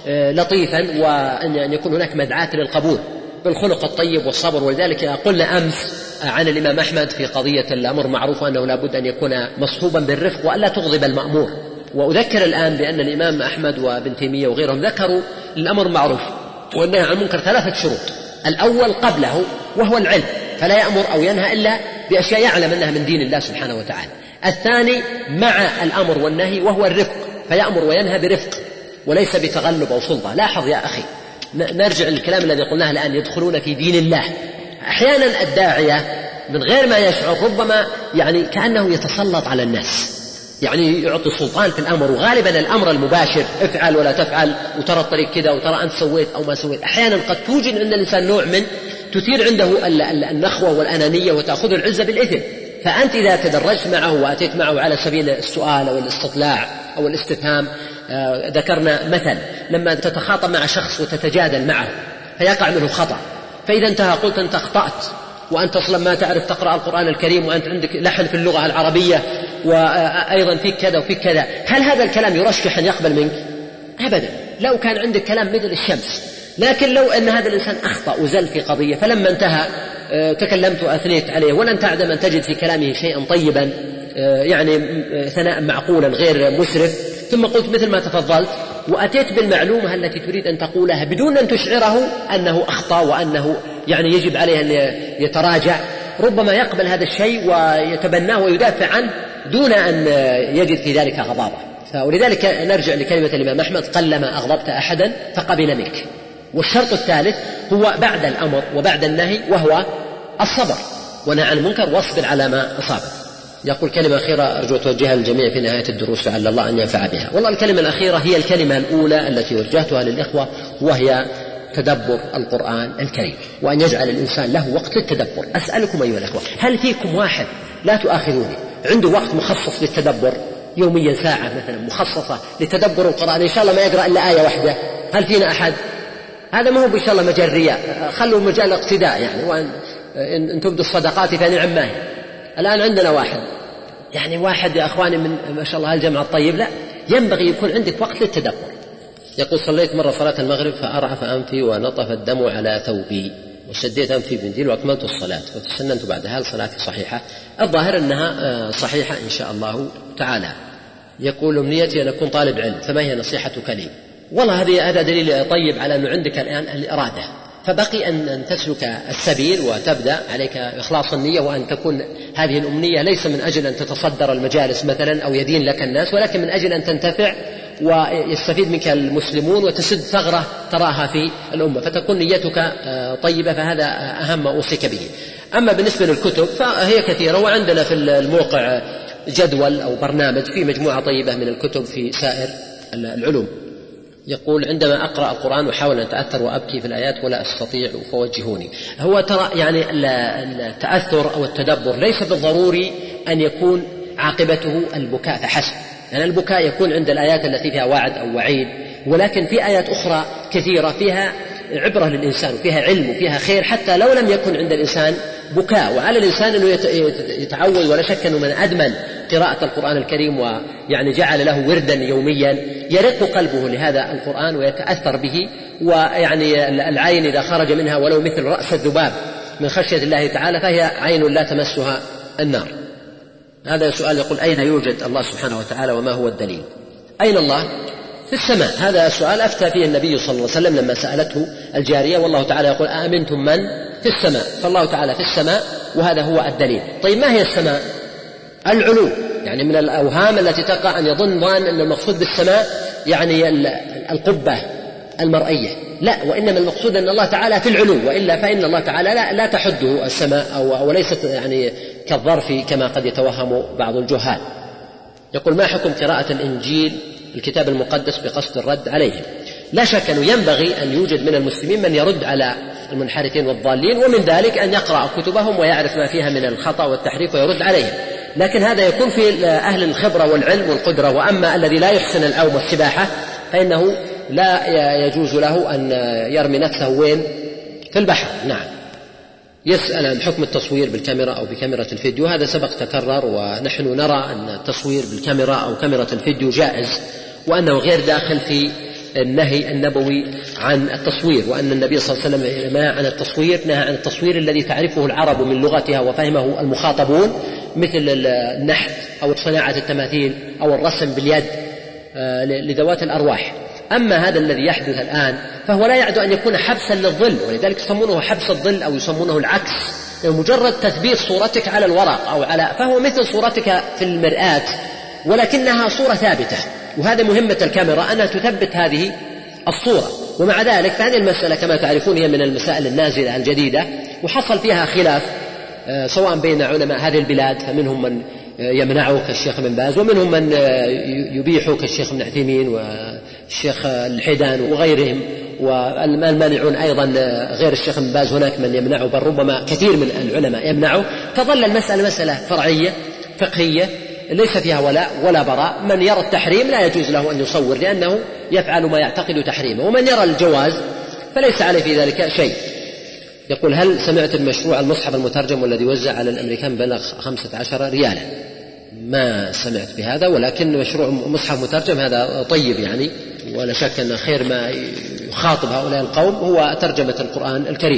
لطيفا وأن يكون هناك مدعاة للقبول بالخلق الطيب والصبر. ولذلك قلنا أمس عن الإمام أحمد في قضية الأمر معروف أنه لا بد أن يكون مصحوبا بالرفق وألا تغضب المأمور. وأذكر الآن بأن الإمام أحمد وابن تيمية وغيرهم ذكروا الأمر معروف والنهي عن المنكر ثلاثة شروط. الأول قبله وهو العلم، فلا يأمر أو ينهى إلا بأشياء يعلم أنها من دين الله سبحانه وتعالى. الثاني مع الأمر والنهي وهو الرفق، فيأمر وينهى برفق وليس بتغلب أو سلطة. لاحظ يا أخي، نرجع للكلام الذي قلناه الآن، يدخلون في دين الله. أحيانا الداعية من غير ما يشعر ربما يعني كأنه يتسلط على الناس، يعني يعطي سلطان في الأمر، وغالبا الأمر المباشر افعل ولا تفعل وترى الطريق كذا وترى أنت سويت أو ما سويت. أحيانا قد توجد عند الإنسان نوع من تثير عنده النخوة والأنانية وتأخذ العزة بالإثم. فأنت إذا تدرجت معه وأتيت معه على سبيل السؤال أو الاستطلاع أو الاستفهام، آه ذكرنا مثل لما تتخاطب مع شخص وتتجادل معه فيقع منه خطأ، فإذا انتهى قلت أنت أخطأت وأنت أصلا ما تعرف تقرأ القرآن الكريم وأنت عندك لحن في اللغة العربية وأيضا فيك كذا وفيك كذا، هل هذا الكلام يرشح أن يقبل منك؟ أبدا. لو كان عندك كلام مثل الشمس، لكن لو أن هذا الإنسان أخطأ وزل في قضية فلما انتهى تكلمت وأثنيت عليه ولن تعدم أن تجد في كلامه شيئا طيبا يعني ثناء معقولا غير مسرف، ثم قلت مثل ما تفضلت وأتيت بالمعلومة التي تريد أن تقولها بدون أن تشعره أنه أخطأ وأنه يعني يجب عليه أن يتراجع، ربما يقبل هذا الشيء ويتبناه ويدافع عنه دون أن يجد في ذلك غضاضة. ولذلك نرجع لكلمة الإمام أحمد: قلما أغضبت أحدا فقبل منك. والشرط الثالث هو بعد الأمر وبعد النهي، وهو الصبر، ونهى عن المنكر واصبر على ما أصابك. يقول كلمة أخيرة أرجو توجهها للجميع في نهاية الدروس لعل الله أن ينفع بها. والله الكلمة الأخيرة هي الكلمة الأولى التي وجهتها للإخوة، وهي تدبر القرآن الكريم، وأن يجعل الإنسان له وقت للتدبر. أسألكم أيها الأخوة، هل فيكم واحد، لا تؤاخذوني، عنده وقت مخصص للتدبر يوميا، ساعة مثلا مخصصة لتدبر القرآن، إن شاء الله ما يقرأ إلا آية واحدة؟ هل فينا أحد؟ هذا ما هو بإن شاء الله مجال رياء، خلوا مجال اقتداء يعني، وأن إن تبدوا الصدقات فنعم ما هي. الآن عندنا واحد، يعني واحد يا أخواني من ما شاء الله هالجمع الطيب، لا، ينبغي يكون عندك وقت للتدبر. يقول: صليت مرة صلاة المغرب فأرعف أنفي ونطف الدم على ثوبي وشديت أنفي بمنديل وأكملت الصلاة فتسننت بعدها، هل صلاتي صحيحة؟ الظاهر أنها صحيحة إن شاء الله تعالى. يقول: أمنيتي أن أكون طالب علم، فما هي نصيحتك لي؟ والله هذه هذا دليل طيب على أنه عندك الآن الإرادة، فبقي أن تسلك السبيل وتبدأ عليك إخلاص النية، وأن تكون هذه الأمنية ليس من أجل أن تتصدر المجالس مثلا أو يدين لك الناس، ولكن من أجل أن تنتفع ويستفيد منك المسلمون وتسد ثغرة تراها في الأمة، فتكون نيتك طيبة، فهذا أهم ما أوصيك به. أما بالنسبة للكتب فهي كثيرة، وعندنا في الموقع جدول أو برنامج في مجموعة طيبة من الكتب في سائر العلوم. يقول: عندما أقرأ القرآن أحاول أن أتأثر وأبكي في الآيات ولا أستطيع فوجهوني. هو ترى يعني التأثر أو التدبر ليس بالضروري أن يكون عاقبته البكاء فحسب، يعني البكاء يكون عند الآيات التي فيها وعد أو وعيد، ولكن في آيات أخرى كثيرة فيها عبرة للإنسان وفيها علم وفيها خير، حتى لو لم يكن عند الإنسان بكاء. وعلى الإنسان أنه يتعود، ولا شك أنه من أدمن قراءة القرآن الكريم ويعني جعل له وردا يوميا يرق قلبه لهذا القرآن ويتأثر به، ويعني العين إذا خرج منها ولو مثل رأس الذباب من خشية الله تعالى فهي عين لا تمسها النار. هذا سؤال يقول: أين يوجد الله سبحانه وتعالى وما هو الدليل؟ أين الله؟ في السماء. هذا سؤال أفتى فيه النبي صلى الله عليه وسلم لما سألته الجارية، والله تعالى يقول: أأمنتم من في السماء؟ فالله تعالى في السماء، وهذا هو الدليل. طيب ما هي السماء؟ العلو. يعني من الأوهام التي تقع أن يظن ظان أن المقصود بالسماء يعني القبة المرئية، لا، وإنما المقصود أن الله تعالى في العلو، وإلا فإن الله تعالى لا, لا تحده السماء أو, أو ليست يعني كالظرف كما قد يتوهم بعض الجهال. يقول: ما حكم قراءة الإنجيل الكتاب المقدس بقصد الرد عليهم؟ لا شك أنه ينبغي أن يوجد من المسلمين من يرد على المنحرفين والضالين، ومن ذلك أن يقرأ كتبهم ويعرف ما فيها من الخطأ والتحريف ويرد عليهم، لكن هذا يكون في أهل الخبرة والعلم والقدرة. وأما الذي لا يحسن العوم والسباحة فإنه لا يجوز له أن يرمي نفسه وين؟ في البحر. نعم. يسأل عن حكم التصوير بالكاميرا أو بكاميرا الفيديو. هذا سبق تكرر، ونحن نرى أن التصوير بالكاميرا أو كاميرا الفيديو جائز، وأنه غير داخل في النهي النبوي عن التصوير، وأن النبي صلى الله عليه وسلم نهى عن التصوير، نهى عن التصوير الذي تعرفه العرب من لغتها وفهمه المخاطبون، مثل النحت أو صناعة التماثيل أو الرسم باليد لذوات الأرواح. أما هذا الذي يحدث الآن فهو لا يعد أن يكون حبسا للظل، ولذلك يسمونه حبس الظل أو يسمونه العكس، مجرد تثبيت صورتك على الورق أو على، فهو مثل صورتك في المرآة ولكنها صورة ثابتة. وهذا مهمة الكاميرا أنها تثبت هذه الصورة. ومع ذلك فهذه المسألة كما تعرفون هي من المسائل النازلة الجديدة، وحصل فيها خلاف سواء بين علماء هذه البلاد، فمنهم من يمنعه كالشيخ ابن باز، ومنهم من يبيحه كالشيخ ابن عثيمين والشيخ الحيدان وغيرهم، والمانعون أيضا غير الشيخ ابن باز هناك من يمنعه، بل ربما كثير من العلماء يمنعه. فظل المسألة مسألة فرعية فقهية ليس فيها ولاء ولا براء. من يرى التحريم لا يجوز له أن يصور لأنه يفعل ما يعتقد تحريمه، ومن يرى الجواز فليس عليه في ذلك شيء. يقول: هل سمعت المشروع المصحف المترجم والذي وزع على الأمريكان بلغ خمسة عشر ريالا؟ ما سمعت بهذا، ولكن مشروع مصحف مترجم هذا طيب يعني، ولا شك أن خير ما يخاطب هؤلاء القوم هو ترجمة القرآن الكريم.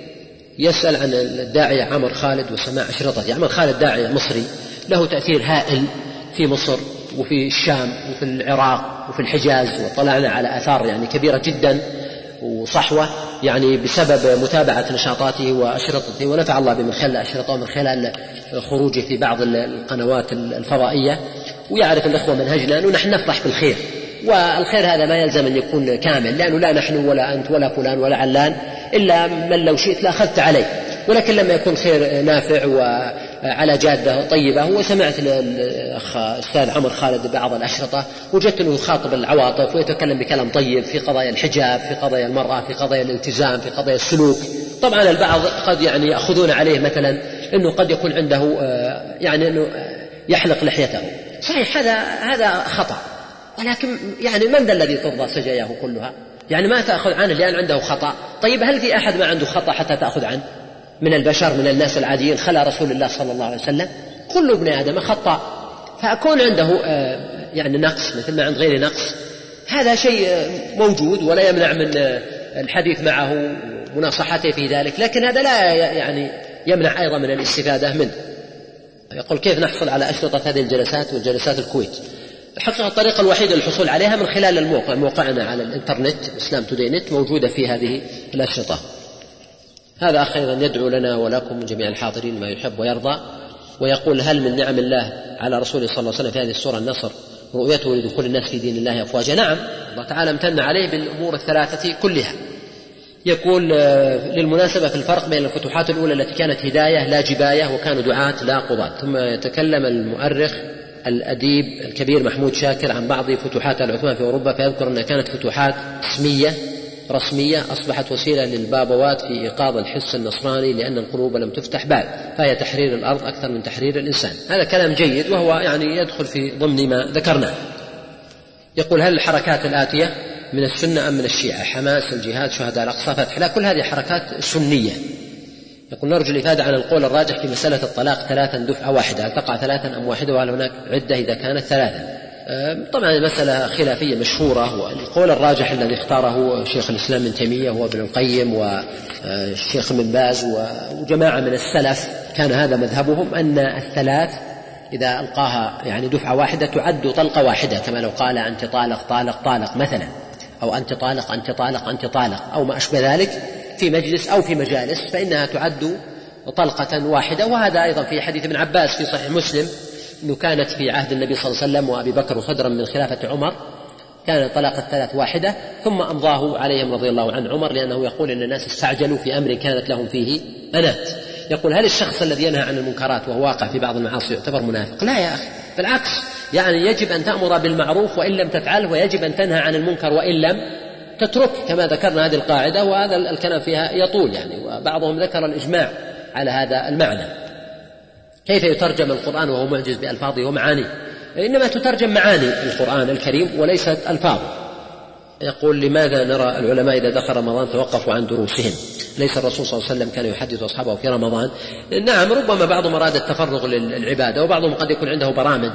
يسأل عن الداعية عمر خالد وسماع أشرطته. عمر خالد داعية مصري له تأثير هائل في مصر وفي الشام وفي العراق وفي الحجاز، وطلعنا على آثار يعني كبيرة جدا وصحوة يعني بسبب متابعة نشاطاته وأشرطته، ونفع الله بمن خلال أشرطه من خلال خروجه في بعض القنوات الفضائية. ويعرف الأخوة منهجنا أنه نحن نفرح بالخير، والخير هذا ما يلزم أن يكون كامل، لأنه لا نحن ولا أنت ولا فلان ولا علان إلا من لو شئت لأخذت عليه، ولكن لما يكون خير نافع وعلى جادة طيبة. وسمعت الأخ أستاذ عمر خالد بعض الأشرطة، وجدت أنه يخاطب العواطف ويتكلم بكلام طيب في قضايا الحجاب، في قضايا المرأة، في قضايا الالتزام، في قضايا السلوك. طبعا البعض قد يعني يأخذون عليه مثلا أنه قد يكون عنده يعني أنه يحلق لحيته. صحيح هذا هذا خطأ، ولكن يعني من ذا الذي ترضى سجاياه كلها؟ يعني ما تأخذ عنه لأن عنده خطأ. طيب هل في أحد ما عنده خطأ حتى تأخذ عنه من البشر من الناس العاديين؟ خلا رسول الله صلى الله عليه وسلم كل ابن آدم خطأ، فأكون عنده يعني نقص مثل ما عند غير نقص هذا شيء موجود ولا يمنع من الحديث معه ومناصحته في ذلك، لكن هذا لا يعني يمنع أيضا من الاستفادة منه. يقول كيف نحصل على أشرطة هذه الجلسات والجلسات الكويت؟ الحقيقة الطريقة الوحيدة للحصول عليها من خلال الموقع، موقعنا على الإنترنت إسلام توداي نت موجودة في هذه الأشرطة. هذا أخ أيضا يدعو لنا ولكم من جميع الحاضرين ما يحب ويرضى، ويقول هل من نعم الله على رسوله صلى الله عليه وسلم في هذه السورة النصر رؤيته لدخول الناس في دين الله أفواجا؟ نعم، الله تعالى امتن عليه بالأمور الثلاثة كلها. يقول للمناسبة في الفرق بين الفتوحات الأولى التي كانت هداية لا جباية وكانوا دعاة لا قضاة. ثم يتكلم المؤرخ الأديب الكبير محمود شاكر عن بعض فتوحات العثمان في أوروبا، فيذكر أنها كانت فتوحات اسمية رسمية أصبحت وسيلة للبابوات في إيقاظ الحس النصراني لأن القلوب لم تفتح بعد، فهي تحرير الأرض أكثر من تحرير الإنسان. هذا كلام جيد وهو يعني يدخل في ضمن ما ذكرناه. يقول هل الحركات الآتية من السنة أم من الشيعة؟ حماس، الجهاد، شهداء الأقصى، فتح. لا، كل هذه حركات سنية. يقول نرجو الإفادة عن القول الراجح في مسألة الطلاق ثلاثا دفعة واحدة، هل تقع ثلاثا أم واحدة، وهل هناك عدة إذا كانت ثلاثا؟ طبعا المسألة خلافية مشهورة، والقول الراجح الذي اختاره شيخ الإسلام ابن تيمية وابن القيم والشيخ ابن باز وجماعة من السلف كان هذا مذهبهم، أن الثلاث إذا ألقاها يعني دفعة واحدة تعد طلقة واحدة، كما لو قال أنت طالق طالق طالق مثلا، أو أنت طالق أنت طالق أنت طالق أو ما أشبه ذلك في مجلس أو في مجالس، فإنها تعد طلقة واحدة. وهذا أيضا في حديث ابن عباس في صحيح مسلم أنه كانت في عهد النبي صلى الله عليه وسلم وأبي بكر وخدرا من خلافة عمر كان طلاق الثلاث واحدة، ثم أمضاه عليهم رضي الله عن عمر، لأنه يقول أن الناس استعجلوا في أمر كانت لهم فيه أنات. يقول هل الشخص الذي ينهى عن المنكرات وهو واقع في بعض المعاصي يعتبر منافق؟ لا يا أخي، بالعكس، يعني يجب أن تأمر بالمعروف وإن لم تفعله، ويجب أن تنهى عن المنكر وإن لم تترك، كما ذكرنا هذه القاعدة، وهذا الكلام فيها يطول يعني، وبعضهم ذكر الإجماع على هذا المعنى. كيف يترجم القرآن وهو معجز بألفاظه ومعانيه؟ إنما تترجم معاني القرآن الكريم وليست ألفاظه. يقول لماذا نرى العلماء إذا دخل رمضان توقفوا عن دروسهم؟ ليس الرسول صلى الله عليه وسلم كان يحدث أصحابه في رمضان؟ نعم، ربما بعضهم أراد التفرغ للعبادة، وبعضهم قد يكون عنده برامج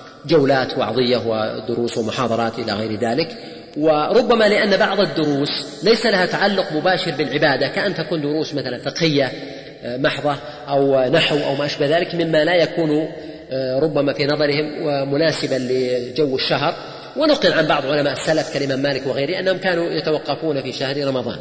جولات وعظية ودروس ومحاضرات إلى غير ذلك، وربما لأن بعض الدروس ليس لها تعلق مباشر بالعبادة، كأن تكون دروس مثلا فقهية محضة أو نحو أو ما أشبه ذلك، مما لا يكون ربما في نظرهم مناسبا لجو الشهر. ونقل عن بعض علماء السلف كالإمام مالك وغيره أنهم كانوا يتوقفون في شهر رمضان.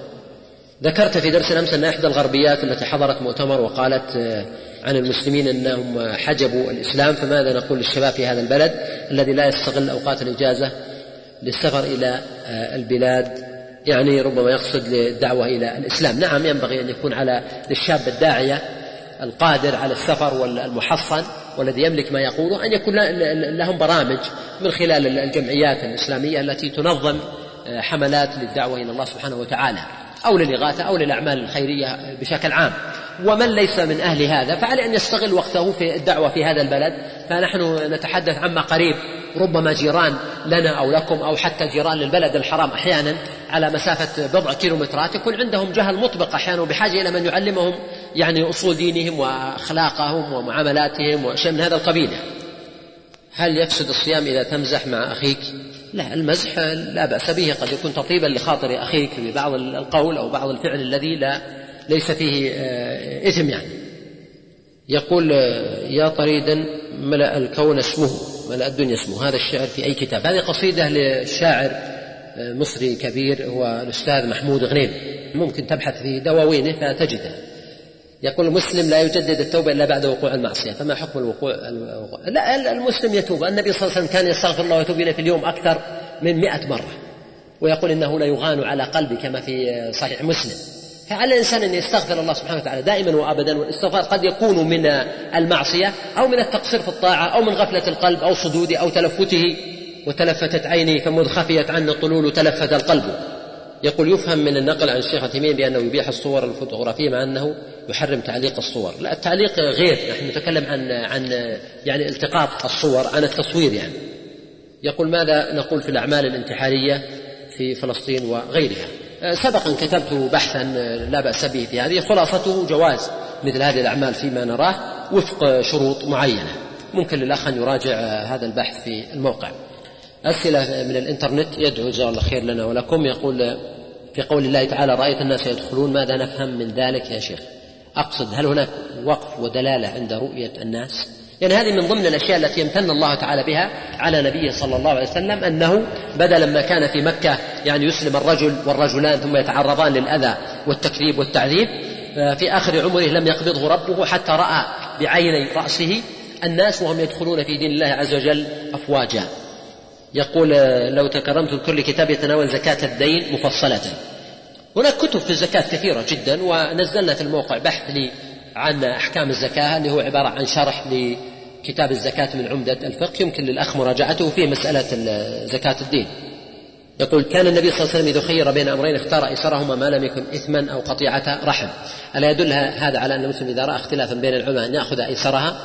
ذكرت في درس الأمس أن إحدى الغربيات التي حضرت مؤتمر وقالت عن المسلمين أنهم حجبوا الإسلام، فماذا نقول للشباب في هذا البلد الذي لا يستغل أوقات الإجازة للسفر إلى البلاد؟ يعني ربما يقصد للدعوة إلى الإسلام. نعم، ينبغي أن يكون على للشاب الداعية القادر على السفر والمحصن والذي يملك ما يقوله أن يكون لهم برامج من خلال الجمعيات الإسلامية التي تنظم حملات للدعوة إلى الله سبحانه وتعالى، أو للإغاثة أو للأعمال الخيرية بشكل عام. ومن ليس من أهل هذا فعليه أن يستغل وقته في الدعوة في هذا البلد. فنحن نتحدث عما قريب، ربما جيران لنا أو لكم أو حتى جيران للبلد الحرام أحيانا على مسافة بضع كيلومترات يكون عندهم جهل مطبق أحيانا، وبحاجة إلى من يعلمهم يعني أصول دينهم وأخلاقهم ومعاملاتهم وشيء من هذا القبيل. هل يفسد الصيام إذا تمزح مع أخيك؟ لا، المزح لا بأس به، قد يكون تطيبا لخاطر أخيك ببعض القول أو بعض الفعل الذي لا ليس فيه إثم يعني. يقول: يا طريدا ملأ الكون اسمه، ملأ الدنيا اسمه، هذا الشعر في أي كتاب؟ هذه قصيدة للشاعر مصري كبير هو الأستاذ محمود غنيم، ممكن تبحث في دواوينه فتجده. يقول: المسلم لا يجدد التوبة إلا بعد وقوع المعصية، فما حكم الوقوع؟ لا، المسلم يتوب. النبي صلى الله عليه وسلم كان يستغفر الله ويتوب إليه في اليوم أكثر من مئة مرة، ويقول إنه لا يغان على قلبي كما في صحيح مسلم. فعلى الإنسان أن يستغفر الله سبحانه وتعالى دائما وأبدا، والاستغفار قد يكون من المعصية أو من التقصير في الطاعة أو من غفلة القلب أو صدوده أو تلفته، وتلفتت عيني كمذ خفيت عني الطلول وتلفت القلب. يقول: يفهم من النقل عن الشيخ عثيمين بأنه يبيح الصور الفوتوغرافية مع أنه يحرم تعليق الصور. لا، التعليق غير، نحن نتكلم عن عن يعني التقاط الصور، عن التصوير يعني. يقول: ماذا نقول في الأعمال الانتحارية في فلسطين وغيرها؟ سبقا كتبت بحثا لا بأس به في هذه، خلاصته جواز مثل هذه الأعمال فيما نراه وفق شروط معينة. ممكن للأخ أن يراجع هذا البحث في الموقع. أسئلة من الإنترنت، يدعو جزاه الله خير لنا ولكم. يقول: في قول الله تعالى: رأيت الناس يدخلون، ماذا نفهم من ذلك يا شيخ؟ أقصد هل هناك وقف ودلالة عند رؤية الناس؟ يعني هذه من ضمن الأشياء التي امتن الله تعالى بها على نبيه صلى الله عليه وسلم، أنه بدلا ما كان في مكة يعني يسلم الرجل والرجلان ثم يتعرضان للأذى والتكذيب والتعذيب، في آخر عمره لم يقبضه ربه حتى رأى بعيني رأسه الناس وهم يدخلون في دين الله عز وجل أفواجا. يقول: لو تكرمت بكل كتاب يتناول زكاة الدين مفصلة. هناك كتب في الزكاة كثيرة جدا، ونزلنا في الموقع بحث لي عن أحكام الزكاة اللي هو عبارة عن شرح لكتاب الزكاة من عمدة الفقه، يمكن للأخ مراجعته فيه مسألة زكاة الدين. يقول: كان النبي صلى الله عليه وسلم إذا خير بين أمرين اختار أيسرهما ما لم يكن إثما أو قطيعة رحم. ألا يدل هذا على أن المسلم إذا رأى اختلافا بين العلماء أن يأخذ أيسرها؟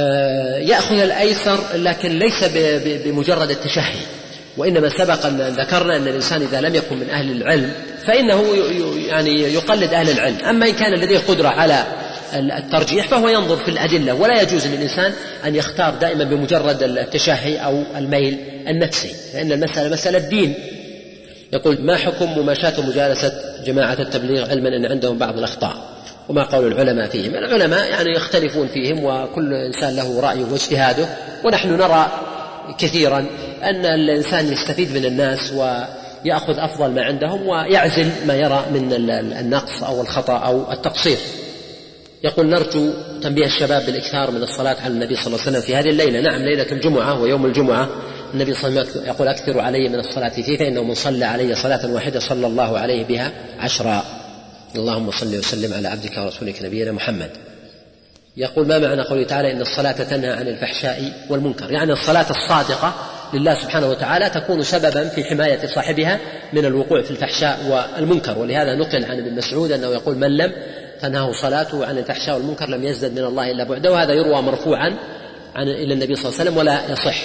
يأخذ الأيسر، لكن ليس بمجرد التشهي، وإنما سبق أن ذكرنا أن الإنسان إذا لم يكن من أهل العلم فإنه يعني يقلد أهل العلم. أما إن كان لديه قدرة على الترجيح فهو ينظر في الأدلة، ولا يجوز للإنسان أن يختار دائما بمجرد التشهي أو الميل النفسي، لأن المسألة مسألة دين. يقول: ما حكم مماشاة ومجالسة جماعة التبليغ علما أن عندهم بعض الأخطاء، وما قول العلماء فيهم؟ العلماء يعني يختلفون فيهم، وكل إنسان له رأيه واجتهاده، ونحن نرى كثيرا أن الإنسان يستفيد من الناس ويأخذ أفضل ما عندهم ويعزل ما يرى من النقص أو الخطأ أو التقصير. يقول: نرجو تنبيه الشباب بالإكثار من الصلاة على النبي صلى الله عليه وسلم في هذه الليلة. نعم، ليلة الجمعة ويوم الجمعة النبي صلى الله عليه وسلم يقول: أكثروا علي من الصلاة فيه، فإنه من صلى علي صلاة واحدة صلى الله عليه بها عشرا. اللهم صل وسلم على عبدك ورسولك نبينا محمد. يقول: ما معنى قوله تعالى إن الصلاة تنهى عن الفحشاء والمنكر؟ يعني الصلاة الصادقة لله سبحانه وتعالى تكون سببا في حماية صاحبها من الوقوع في الفحشاء والمنكر، ولهذا نقل عن ابن مسعود أنه يقول: من لم تنهه صلاته عن الفحشاء والمنكر لم يزدد من الله إلا بعده. وهذا يروى مرفوعا عن إلى النبي صلى الله عليه وسلم ولا يصح.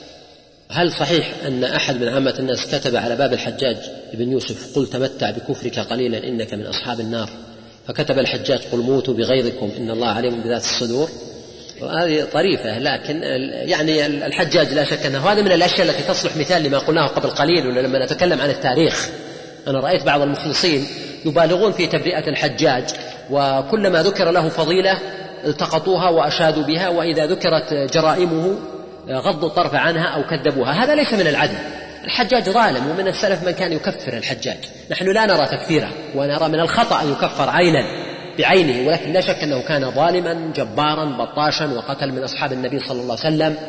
هل صحيح أن أحد من عامة الناس كتب على باب الحجاج بن يوسف: قل تمتع بكفرك قليلا إنك من أصحاب النار، فكتب الحجاج: قل موتوا بغيظكم إن الله عليم بذات الصدور؟ هذه طريفة، لكن يعني الحجاج لا شك أنه هذا من الأشياء التي تصلح مثال لما قلناه قبل قليل. ولما نتكلم عن التاريخ أنا رأيت بعض المخلصين يبالغون في تبرئة الحجاج، وكلما ذكر له فضيلة التقطوها وأشادوا بها، وإذا ذكرت جرائمه غضوا الطرف عنها أو كذبوها. هذا ليس من العدل. الحجاج ظالم، ومن السلف من كان يكفر الحجاج. نحن لا نرى تكفيره، ونرى من الخطأ أن يكفر عينا بعينه، ولكن لا شك أنه كان ظالما جبارا بطاشا، وقتل من أصحاب النبي صلى الله عليه وسلم.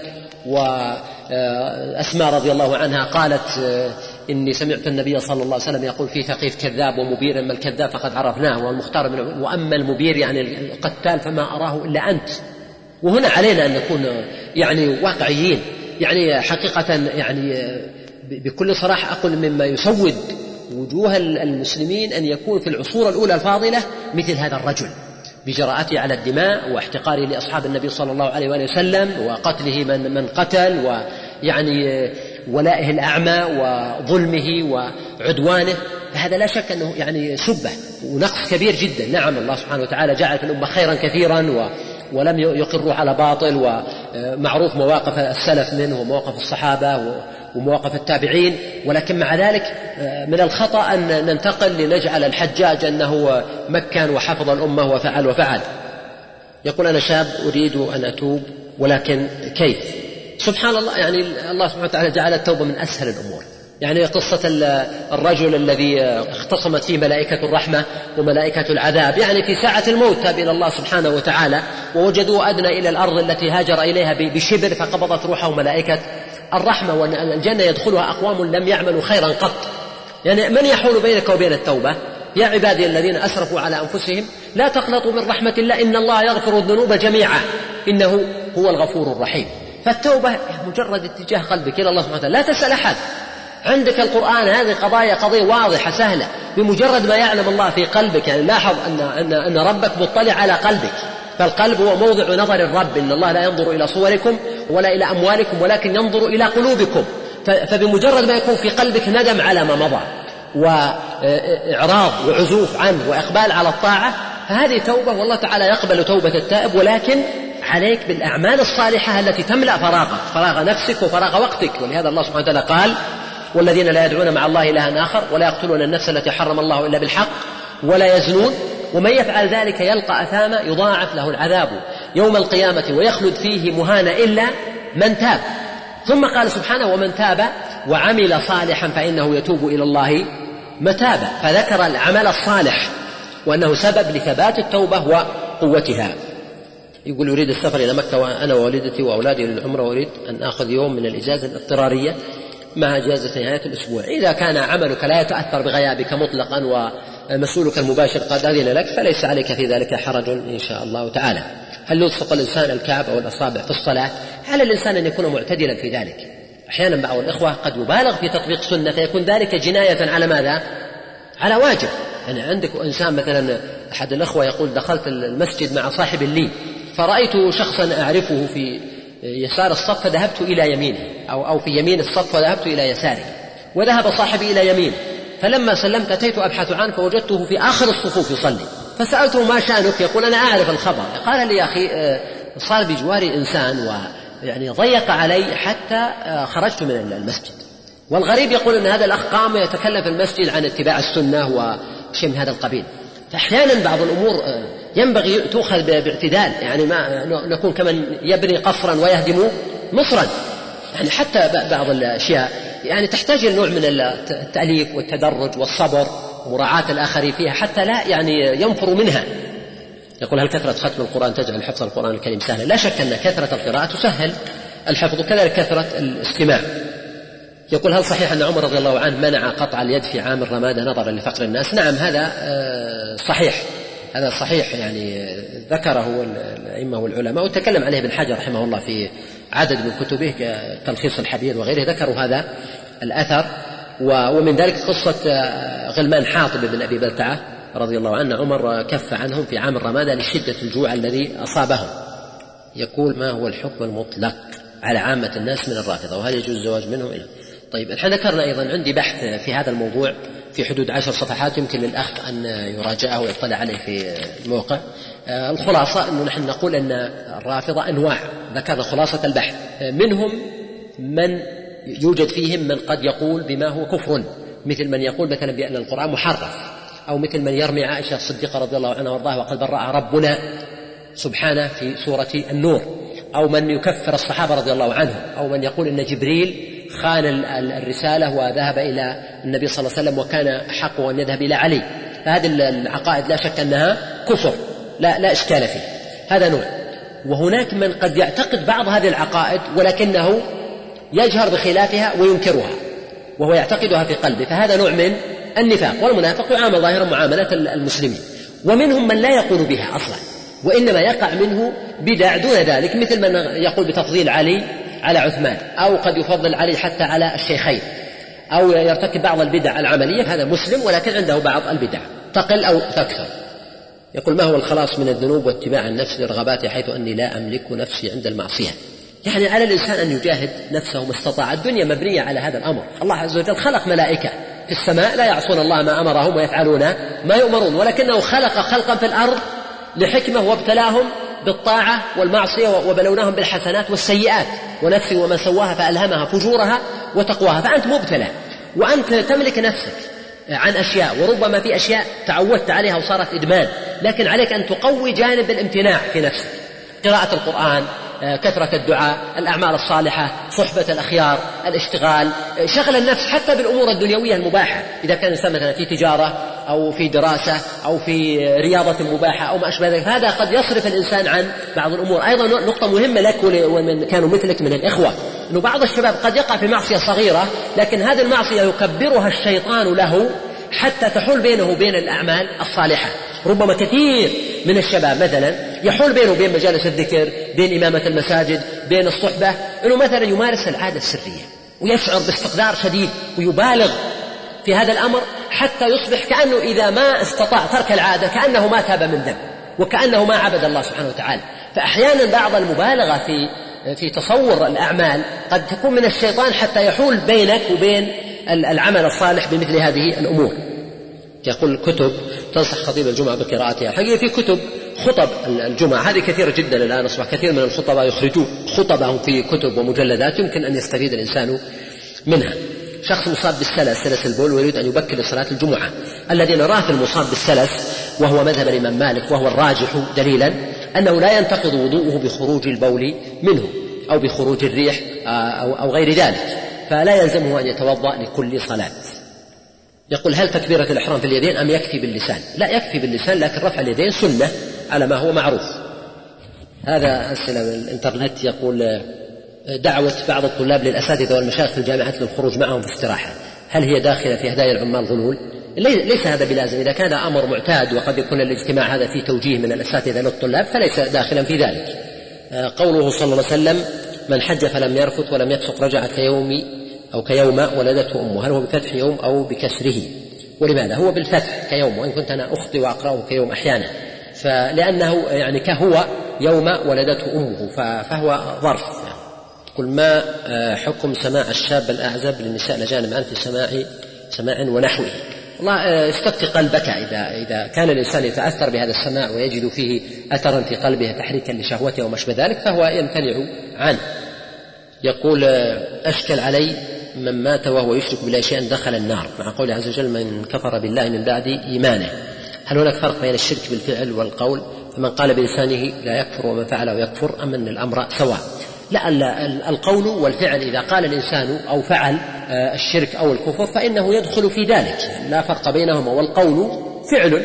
وأسماء رضي الله عنها قالت: إني سمعت النبي صلى الله عليه وسلم يقول في ثقيف: كذاب ومبير، أما الكذاب فقد عرفناه والمختار من، وأما المبير يعني القتال فما أراه إلا أنت. وهنا علينا أن نكون يعني واقعيين، يعني حقيقة يعني بكل صراحة أقول مما يسود وجوه المسلمين أن يكون في العصور الأولى الفاضلة مثل هذا الرجل بجراءته على الدماء واحتقاره لأصحاب النبي صلى الله عليه وآله وسلم، وقتله من من قتل، ويعني ولائه الأعمى وظلمه وعدوانه. فهذا لا شك أنه يعني سبة ونقص كبير جدا. نعم، الله سبحانه وتعالى جعل في الأمة خيرا كثيرا و ولم يقروا على باطل، ومعروف مواقف السلف منه ومواقف الصحابة ومواقف التابعين، ولكن مع ذلك من الخطأ أن ننتقل لنجعل الحجاج أنه مكن وحفظ الأمة وفعل وفعل. يقول أنا شاب أريد أن أتوب ولكن كيف؟ سبحان الله، يعني الله سبحانه وتعالى جعل التوبة من أسهل الأمور. يعني قصة الرجل الذي اختصمت فيه ملائكة الرحمة وملائكة العذاب، يعني في ساعة الموت تاب إلى الله سبحانه وتعالى ووجدوه أدنى إلى الأرض التي هاجر إليها بشبر فقبضت روحه ملائكة الرحمة، والجنة يدخلها أقوام لم يعملوا خيرا قط. يعني من يحول بينك وبين التوبة؟ يا عبادي الذين أسرفوا على أنفسهم لا تقنطوا من رحمة الله إن الله يغفر الذنوب جميعا إنه هو الغفور الرحيم. فالتوبة مجرد اتجاه قلبك إلى الله سبحانه وتعالى، لا تسأل أحد. عندك القرآن، هذه قضايا قضية واضحة سهلة، بمجرد ما يعلم الله في قلبك. يعني لاحظ أن, أن, أن ربك مطلع على قلبك، فالقلب هو موضع نظر الرب، إن الله لا ينظر إلى صوركم ولا إلى أموالكم ولكن ينظر إلى قلوبكم. فبمجرد ما يكون في قلبك ندم على ما مضى وإعراض وعزوف عنه وإقبال على الطاعة، فهذه توبة، والله تعالى يقبل توبة التائب، ولكن عليك بالأعمال الصالحة التي تملأ فراغك، فراغ نفسك وفراغ وقتك. ولهذا الله سبحانه وتعالى قال والذين لا يدعون مع الله إلها آخر ولا يقتلون النفس التي حرم الله إلا بالحق ولا يزنون ومن يفعل ذلك يلقى أثاما يضاعف له العذاب يوم القيامة ويخلد فيه مهانا إلا من تاب. ثم قال سبحانه ومن تاب وعمل صالحا فإنه يتوب إلى الله متابا، فذكر العمل الصالح وأنه سبب لثبات التوبة وقوتها. يقول يريد السفر إلى مكة وأنا ووالدتي وأولادي للعمرة وأريد أن أخذ يوم من الإجازة الاضطرارية مع إجازة نهاية الأسبوع. إذا كان عملك لا يتأثر بغيابك مطلقا ومسؤولك المباشر قد أذن لك فليس عليك في ذلك حرج إن شاء الله تعالى. هل يلصق الإنسان الكعب أو الأصابع في الصلاة؟ على الإنسان أن يكون معتدلا في ذلك. أحيانا بعض الإخوة قد يبالغ في تطبيق سنة فيكون ذلك جناية على ماذا؟ على واجب. يعني عندك إنسان مثلا أحد الأخوة يقول دخلت المسجد مع صاحب لي فرأيت شخصا أعرفه في يسار الصف فذهبت إلى يمينه أو, أو في يمين الصف فذهبت إلى يساره، وذهب صاحبي إلى يمينه، فلما سلمت أتيت أبحث عنه فوجدته في آخر الصفوف يصلي، فسألته ما شأنك؟ يقول أنا أعرف الخبر. قال لي يا أخي صار بجواري إنسان ويعني ضيق علي حتى خرجت من المسجد. والغريب يقول أن هذا الأخ قام يتكلم في المسجد عن اتباع السنة وشيء من هذا القبيل. فأحيانا بعض الأمور ينبغي تؤخذ باعتدال، يعني ما نكون كمن يبني قصرا ويهدم مصرا. يعني حتى بعض الأشياء يعني تحتاج إلى نوع من التأليف والتدرج والصبر ومراعاة الآخرين فيها حتى لا يعني ينفروا منها. يقول هل كثرة ختم القرآن تجعل حفظ القرآن الكريم سهلا؟ لا شك أن كثرة القراءة تسهل الحفظ وكذلك كثرة الاستماع. يقول هل صحيح أن عمر رضي الله عنه منع قطع اليد في عام الرمادة نظرا لفقر الناس؟ نعم هذا صحيح، هذا صحيح، يعني ذكره الأئمة والعلماء وتكلم عليه ابن حجر رحمه الله في عدد من كتبه تلخيص الحبير وغيره، ذكروا هذا الأثر. ومن ذلك قصة غلمان حاطب بن أبي بلتعة رضي الله عنه، عمر كف عنهم في عام الرمادة لشدة الجوع الذي أصابهم. يقول ما هو الحكم المطلق على عامة الناس من الرافضة وهل يجوز الزواج منهم إلى؟ طيب احنا ذكرنا أيضا عندي بحث في هذا الموضوع في حدود عشر صفحات يمكن للأخ أن يراجعه ويطلع عليه في الموقع. آه الخلاصة أنه نحن نقول أن الرافضة أنواع، ذكرنا خلاصة البحث، منهم من يوجد فيهم من قد يقول بما هو كفر، مثل من يقول مثلا بأن القرآن محرف، أو مثل من يرمي عائشة الصديقة رضي الله عنها وارضاها وقد برأ ربنا سبحانه في سورة النور، أو من يكفر الصحابة رضي الله عنهم، أو من يقول أن جبريل خان الرسالة وذهب إلى النبي صلى الله عليه وسلم وكان حقه أن يذهب إلى علي. فهذه العقائد لا شك أنها كفر لا, لا إشكال فيه، هذا نوع. وهناك من قد يعتقد بعض هذه العقائد ولكنه يجهر بخلافها وينكرها وهو يعتقدها في قلبه، فهذا نوع من النفاق. والمنافق يعامل ظاهرا معاملة المسلمين. ومنهم من لا يقول بها أصلا وإنما يقع منه بدع دون ذلك، مثل من يقول بتفضيل علي على عثمان، أو قد يفضل علي حتى على الشيخين، أو يرتكب بعض البدع العملية، هذا مسلم ولكن عنده بعض البدع تقل أو تكثر. يقول ما هو الخلاص من الذنوب واتباع النفس لرغباتي حيث أني لا أملك نفسي عند المعصية؟ يعني على الإنسان أن يجاهد نفسه ما استطاع. الدنيا مبنية على هذا الأمر. الله عز وجل خلق ملائكة في السماء لا يعصون الله ما أمرهم ويفعلون ما يؤمرون، ولكنه خلق خلقا في الأرض لحكمة وابتلاهم بالطاعة والمعصية وبلوناهم بالحسنات والسيئات، ونفس وما سواها فألهمها فجورها وتقواها. فأنت مبتلى وأنت تملك نفسك عن أشياء، وربما في أشياء تعودت عليها وصارت إدمان، لكن عليك أن تقوي جانب الامتناع في نفسك، قراءة القرآن، كثرة الدعاء، الأعمال الصالحة، صحبة الأخيار، الاشتغال، شغل النفس حتى بالأمور الدنيوية المباحة. إذا كان الإنسان مثلا في تجارة أو في دراسة أو في رياضة مباحة أو ما أشبه ذلك، فهذا قد يصرف الإنسان عن بعض الأمور. أيضا نقطة مهمة لك ومن كانوا مثلك من الإخوة، أنه بعض الشباب قد يقع في معصية صغيرة، لكن هذه المعصية يكبرها الشيطان له حتى تحول بينه وبين الأعمال الصالحة. ربما كثير من الشباب مثلا يحول بينه وبين مجالس الذكر، بين إمامة المساجد، بين الصحبة، أنه مثلا يمارس العادة السرية ويشعر باستقدار شديد ويبالغ في هذا الأمر حتى يصبح كأنه إذا ما استطاع ترك العادة كأنه ما تاب من ذنب وكأنه ما عبد الله سبحانه وتعالى. فأحيانا بعض المبالغة في في تصور الأعمال قد تكون من الشيطان حتى يحول بينك وبين العمل الصالح بمثل هذه الأمور. يقول كتب تنصح خطيب الجمعة بقراءتها. حقيقة في كتب خطب الجمعة هذه كثيرة جدا الآن، أصبح كثير من الخطباء يخرجون خطبهم في كتب ومجلدات يمكن أن يستفيد الإنسان منها. شخص مصاب بالسلس، سلس البول، ويريد أن يبكر لصلاة الجمعة. الذي نراه في المصاب بالسلس وهو مذهب الإمام مالك وهو الراجح دليلا أنه لا ينتقض وضوءه بخروج البول منه أو بخروج الريح أو غير ذلك، فلا يلزمه أن يتوضأ لكل صلاة. يقول هل تكبيرة الإحرام في اليدين أم يكفي باللسان؟ لا، يكفي باللسان، لكن رفع اليدين سنة على ما هو معروف. هذا أسئلة من الإنترنت. يقول دعوة بعض الطلاب للأساتذة والمشايخ في الجامعات للخروج معهم في استراحة، هل هي داخلة في هدايا العمال غلول؟ ليس هذا بلازم. إذا كان أمر معتاد وقد يكون الاجتماع هذا فيه توجيه من الأساتذة للطلاب فليس داخلا في ذلك. قوله صلى الله عليه وسلم من حج فلم يرفث ولم يفسق رجع كيوم أو كيوم ولدته أمه، هل هو بفتح يوم أو بكسره؟ ولماذا؟ هو بالفتح كيوم، وإن كنت أنا أخطئ وأقرأه كيوم أحيانا، فلأنه يعني كهو يوم ولدته أمه فهو ظرف. تقول ما حكم سماع الشاب الأعزب للنساء الأجانب عن في سماع سماع ونحوه؟ والله استفتي قلبك، إذا إذا كان الإنسان يتأثر بهذا السماع ويجد فيه أثرا في قلبه تحريكا لشهوته وما أشبه ذلك فهو يمتنع عنه. يقول أشكل علي من مات وهو يشرك بالله شيئا دخل النار، مع قوله عز وجل من كفر بالله من بعد إيمانه، هل هناك فرق بين الشرك بالفعل والقول؟ فمن قال بلسانه لا يكفر ومن فعله يكفر أم أن الأمر سواء؟ لا، القول والفعل إذا قال الإنسان أو فعل الشرك أو الكفر فإنه يدخل في ذلك، لا فرق بينهما، والقول فعل.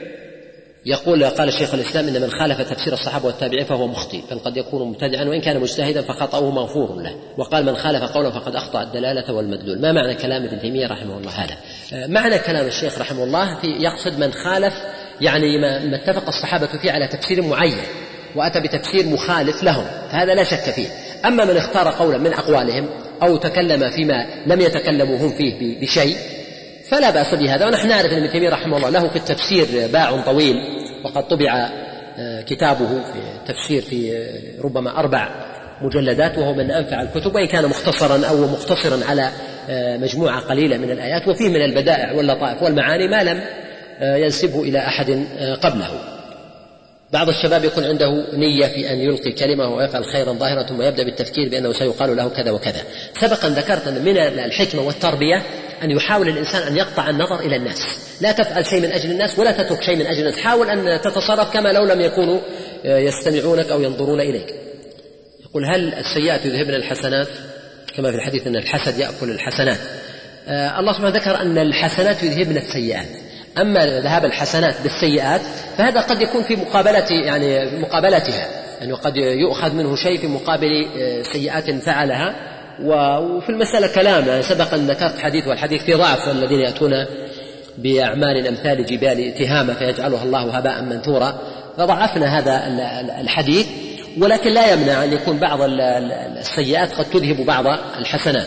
يقول قال الشيخ الإسلام إن من خالف تفسير الصحابة والتابعين فهو مخطئ، بل قد يكون مبتدعا وإن كان مجتهدا فخطأه مغفور له. وقال من خالف قولا فقد أخطأ الدلالة والمدلول. ما معنى كلام ابن تيمية رحمه الله هذا؟ معنى كلام الشيخ رحمه الله في يقصد من خالف يعني ما اتفق الصحابة فيه على تفسير معين وأتى بتفسير مخالف لهم، فهذا لا شك فيه. أما من اختار قولا من أقوالهم أو تكلم فيما لم يتكلموا هم فيه بشيء فلا بأس بهذا. ونحن نعرف أن ابن تيمية رحمه الله له في التفسير باع طويل، وقد طبع كتابه في التفسير في ربما أربع مجلدات، وهو من أنفع الكتب، وإن كان مختصرا أو مختصرا على مجموعة قليلة من الآيات، وفيه من البدائع واللطائف والمعاني ما لم ينسبه إلى أحد قبله. بعض الشباب يكون عنده نية في أن يلقي كلمة ويفعل خيرا ظاهرا ثم يبدأ بالتفكير بأنه سيقال له كذا وكذا. سبقا ذكرت أن من الحكمة والتربية أن يحاول الإنسان أن يقطع النظر إلى الناس، لا تفعل شيء من أجل الناس ولا تترك شيء من أجل الناس، حاول أن تتصرف كما لو لم يكونوا يستمعونك أو ينظرون إليك. يقول هل السيئات يذهبن الحسنات كما في الحديث أن الحسد يأكل الحسنات؟ آه الله سبحانه ذكر أن الحسنات يذهبن السيئات، أما ذهاب الحسنات بالسيئات فهذا قد يكون في مقابلة يعني مقابلتها، يعني قد يؤخذ منه شيء في مقابل سيئات فعلها. وفي المسألة كلام، يعني سبق أن ذكرت حديث والحديث في ضعف الذين يأتون بأعمال أمثال جبال تهامة فيجعلها الله هباء منثورا، فضعفنا هذا الحديث، ولكن لا يمنع أن يكون بعض السيئات قد تذهب بعض الحسنات.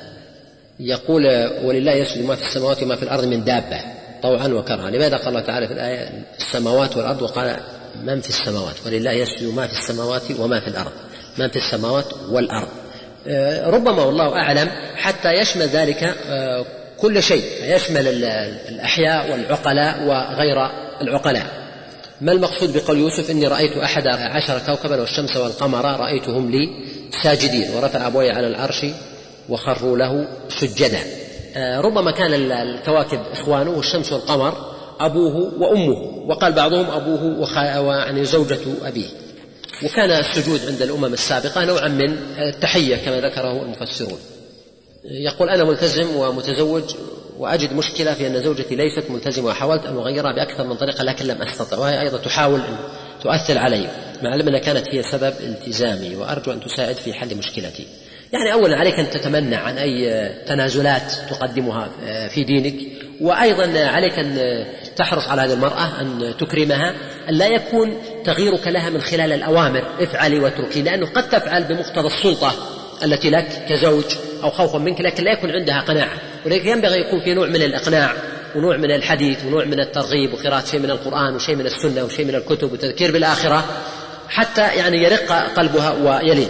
يقول ولله يسجد ما في السماوات وما في الأرض من دابة طوعا وكرها، لماذا قال الله تعالى في الآية السماوات والأرض وقال من في السماوات؟ ولله يسجد ما في السماوات وما في الأرض، من في السماوات والأرض. ربما والله أعلم حتى يشمل ذلك كل شيء، يشمل الأحياء والعقلاء وغير العقلاء. ما المقصود بقول يوسف إني رأيت أحد عشر كوكبا والشمس والقمر رأيتهم لي ساجدين ورفع أبوي على العرش وخروا له سجدا. ربما كان الكواكب إخوانه والشمس والقمر أبوه وأمه، وقال بعضهم أبوه ويعني زوجة أبيه. وكان السجود عند الأمم السابقة نوعا من التحية كما ذكره المفسرون. يقول أنا ملتزم ومتزوج وأجد مشكلة في أن زوجتي ليست ملتزمة وحاولت أن أغيرها بأكثر من طريقة لكن لم أستطع، وهي أيضا تحاول أن تؤثر علي مع أنها كانت هي سبب التزامي، وأرجو أن تساعد في حل مشكلتي. يعني أولا عليك أن تتمنع عن أي تنازلات تقدمها في دينك، وأيضا عليك أن تحرص على هذه المرأة أن تكرمها، أن لا يكون تغييرك لها من خلال الأوامر افعلي واتركي، لأنه قد تفعل بمقتضى السلطة التي لك كزوج أو خوفا منك لكن لا يكون عندها قناعة، ولكن ينبغي يكون في نوع من الإقناع ونوع من الحديث ونوع من الترغيب وقراءة شيء من القرآن وشيء من السنة وشيء من الكتب وتذكير بالآخرة حتى يعني يرق قلبها ويلين.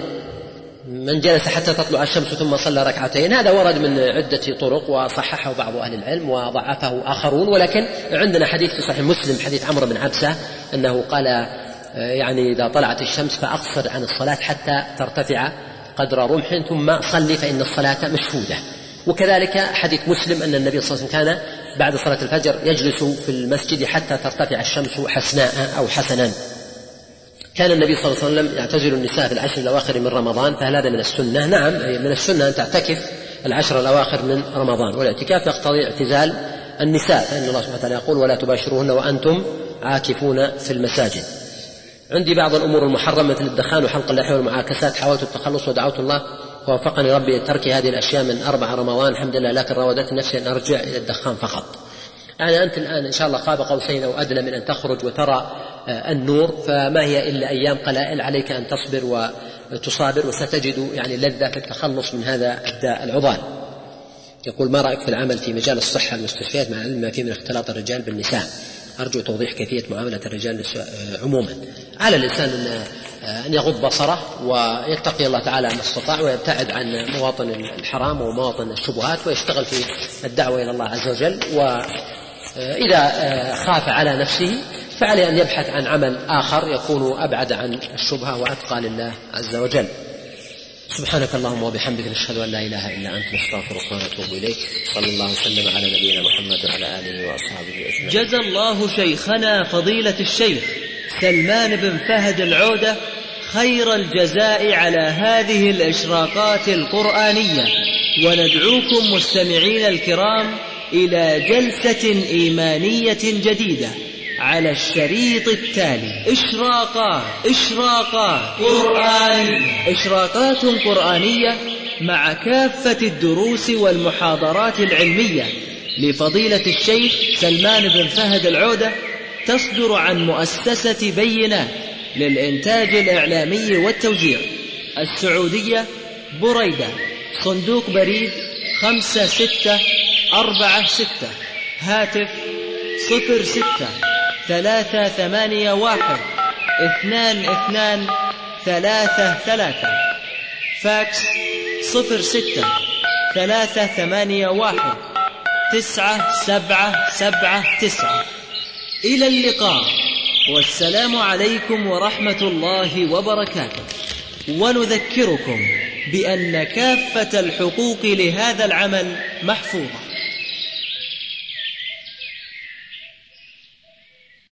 من جلس حتى تطلع الشمس ثم صلى ركعتين، هذا ورد من عدة طرق وصححه بعض أهل العلم وضعفه آخرون، ولكن عندنا حديث في صحيح مسلم حديث عمرو بن عبسة أنه قال يعني إذا طلعت الشمس فأقصر عن الصلاة حتى ترتفع قدر رمح ثم صلي فإن الصلاة مشهودة. وكذلك حديث مسلم أن النبي صلى الله عليه وسلم كان بعد صلاة الفجر يجلس في المسجد حتى ترتفع الشمس حسناء أو حسنا. كان النبي صلى الله عليه وسلم يعتزل النساء في العشر الأواخر من رمضان، فهل هذا من السنة؟ نعم، من السنة أن تعتكف العشر الأواخر من رمضان، والاعتكاف يقتضي اعتزال النساء، فإن الله سبحانه وتعالى يقول ولا تباشروهن وأنتم عاكفون في المساجد. عندي بعض الأمور المحرمة مثل الدخان وحلق اللحية والمعاكسات، حاولت التخلص ودعوت الله ووفقني ربي لترك هذه الأشياء من أربع رمضان الحمد لله، لكن راودت نفسي أن أرجع إلى الدخان فقط. يعني أنت الآن إن شاء الله قاب قوسين أو أدنى من أن تخرج وترى النور، فما هي إلا أيام قلائل، عليك أن تصبر وتصابر وستجد يعني لذة في التخلص من هذا الداء العضال. يقول ما رأيك في العمل في مجال الصحة المستشفيات مع العلم ما فيه من اختلاط الرجال بالنساء؟ أرجو توضيح كيفية معاملة الرجال عموما. على الإنسان أن يغض بصره ويتقي الله تعالى ما استطاع ويبتعد عن مواطن الحرام ومواطن الشبهات ويشتغل في الدعوة إلى الله عز وجل، وإذا خاف على نفسه فعليه أن يبحث عن عمل آخر يكون أبعد عن الشبهة وأتقى لله عز وجل. سبحانك اللهم وبحمدك نشهد أن لا إله إلا أنت نستغفرك ونتوب إليك. صلى الله وسلم على نبينا محمد وعلى آله وأصحابه أجمعين. جزى الله شيخنا فضيلة الشيخ سلمان بن فهد العودة خير الجزاء على هذه الإشراقات القرآنية، وندعوكم مستمعين الكرام إلى جلسة إيمانية جديدة على الشريط التالي. إشراقات إشراقات قرآنية إشراقات قرآنية مع كافة الدروس والمحاضرات العلمية لفضيلة الشيخ سلمان بن فهد العودة، تصدر عن مؤسسة بينات للإنتاج الإعلامي والتوزيع، السعودية، بريدة، صندوق بريد خمسة ستة أربعة ستة، هاتف صفر ستة ثلاثة ثمانية واحد اثنان اثنان ثلاثة ثلاثة، فاكس صفر ستة ثلاثة ثمانية واحد تسعة سبعة سبعة تسعة. إلى اللقاء والسلام عليكم ورحمة الله وبركاته. ونذكركم بأن كافة الحقوق لهذا العمل محفوظة.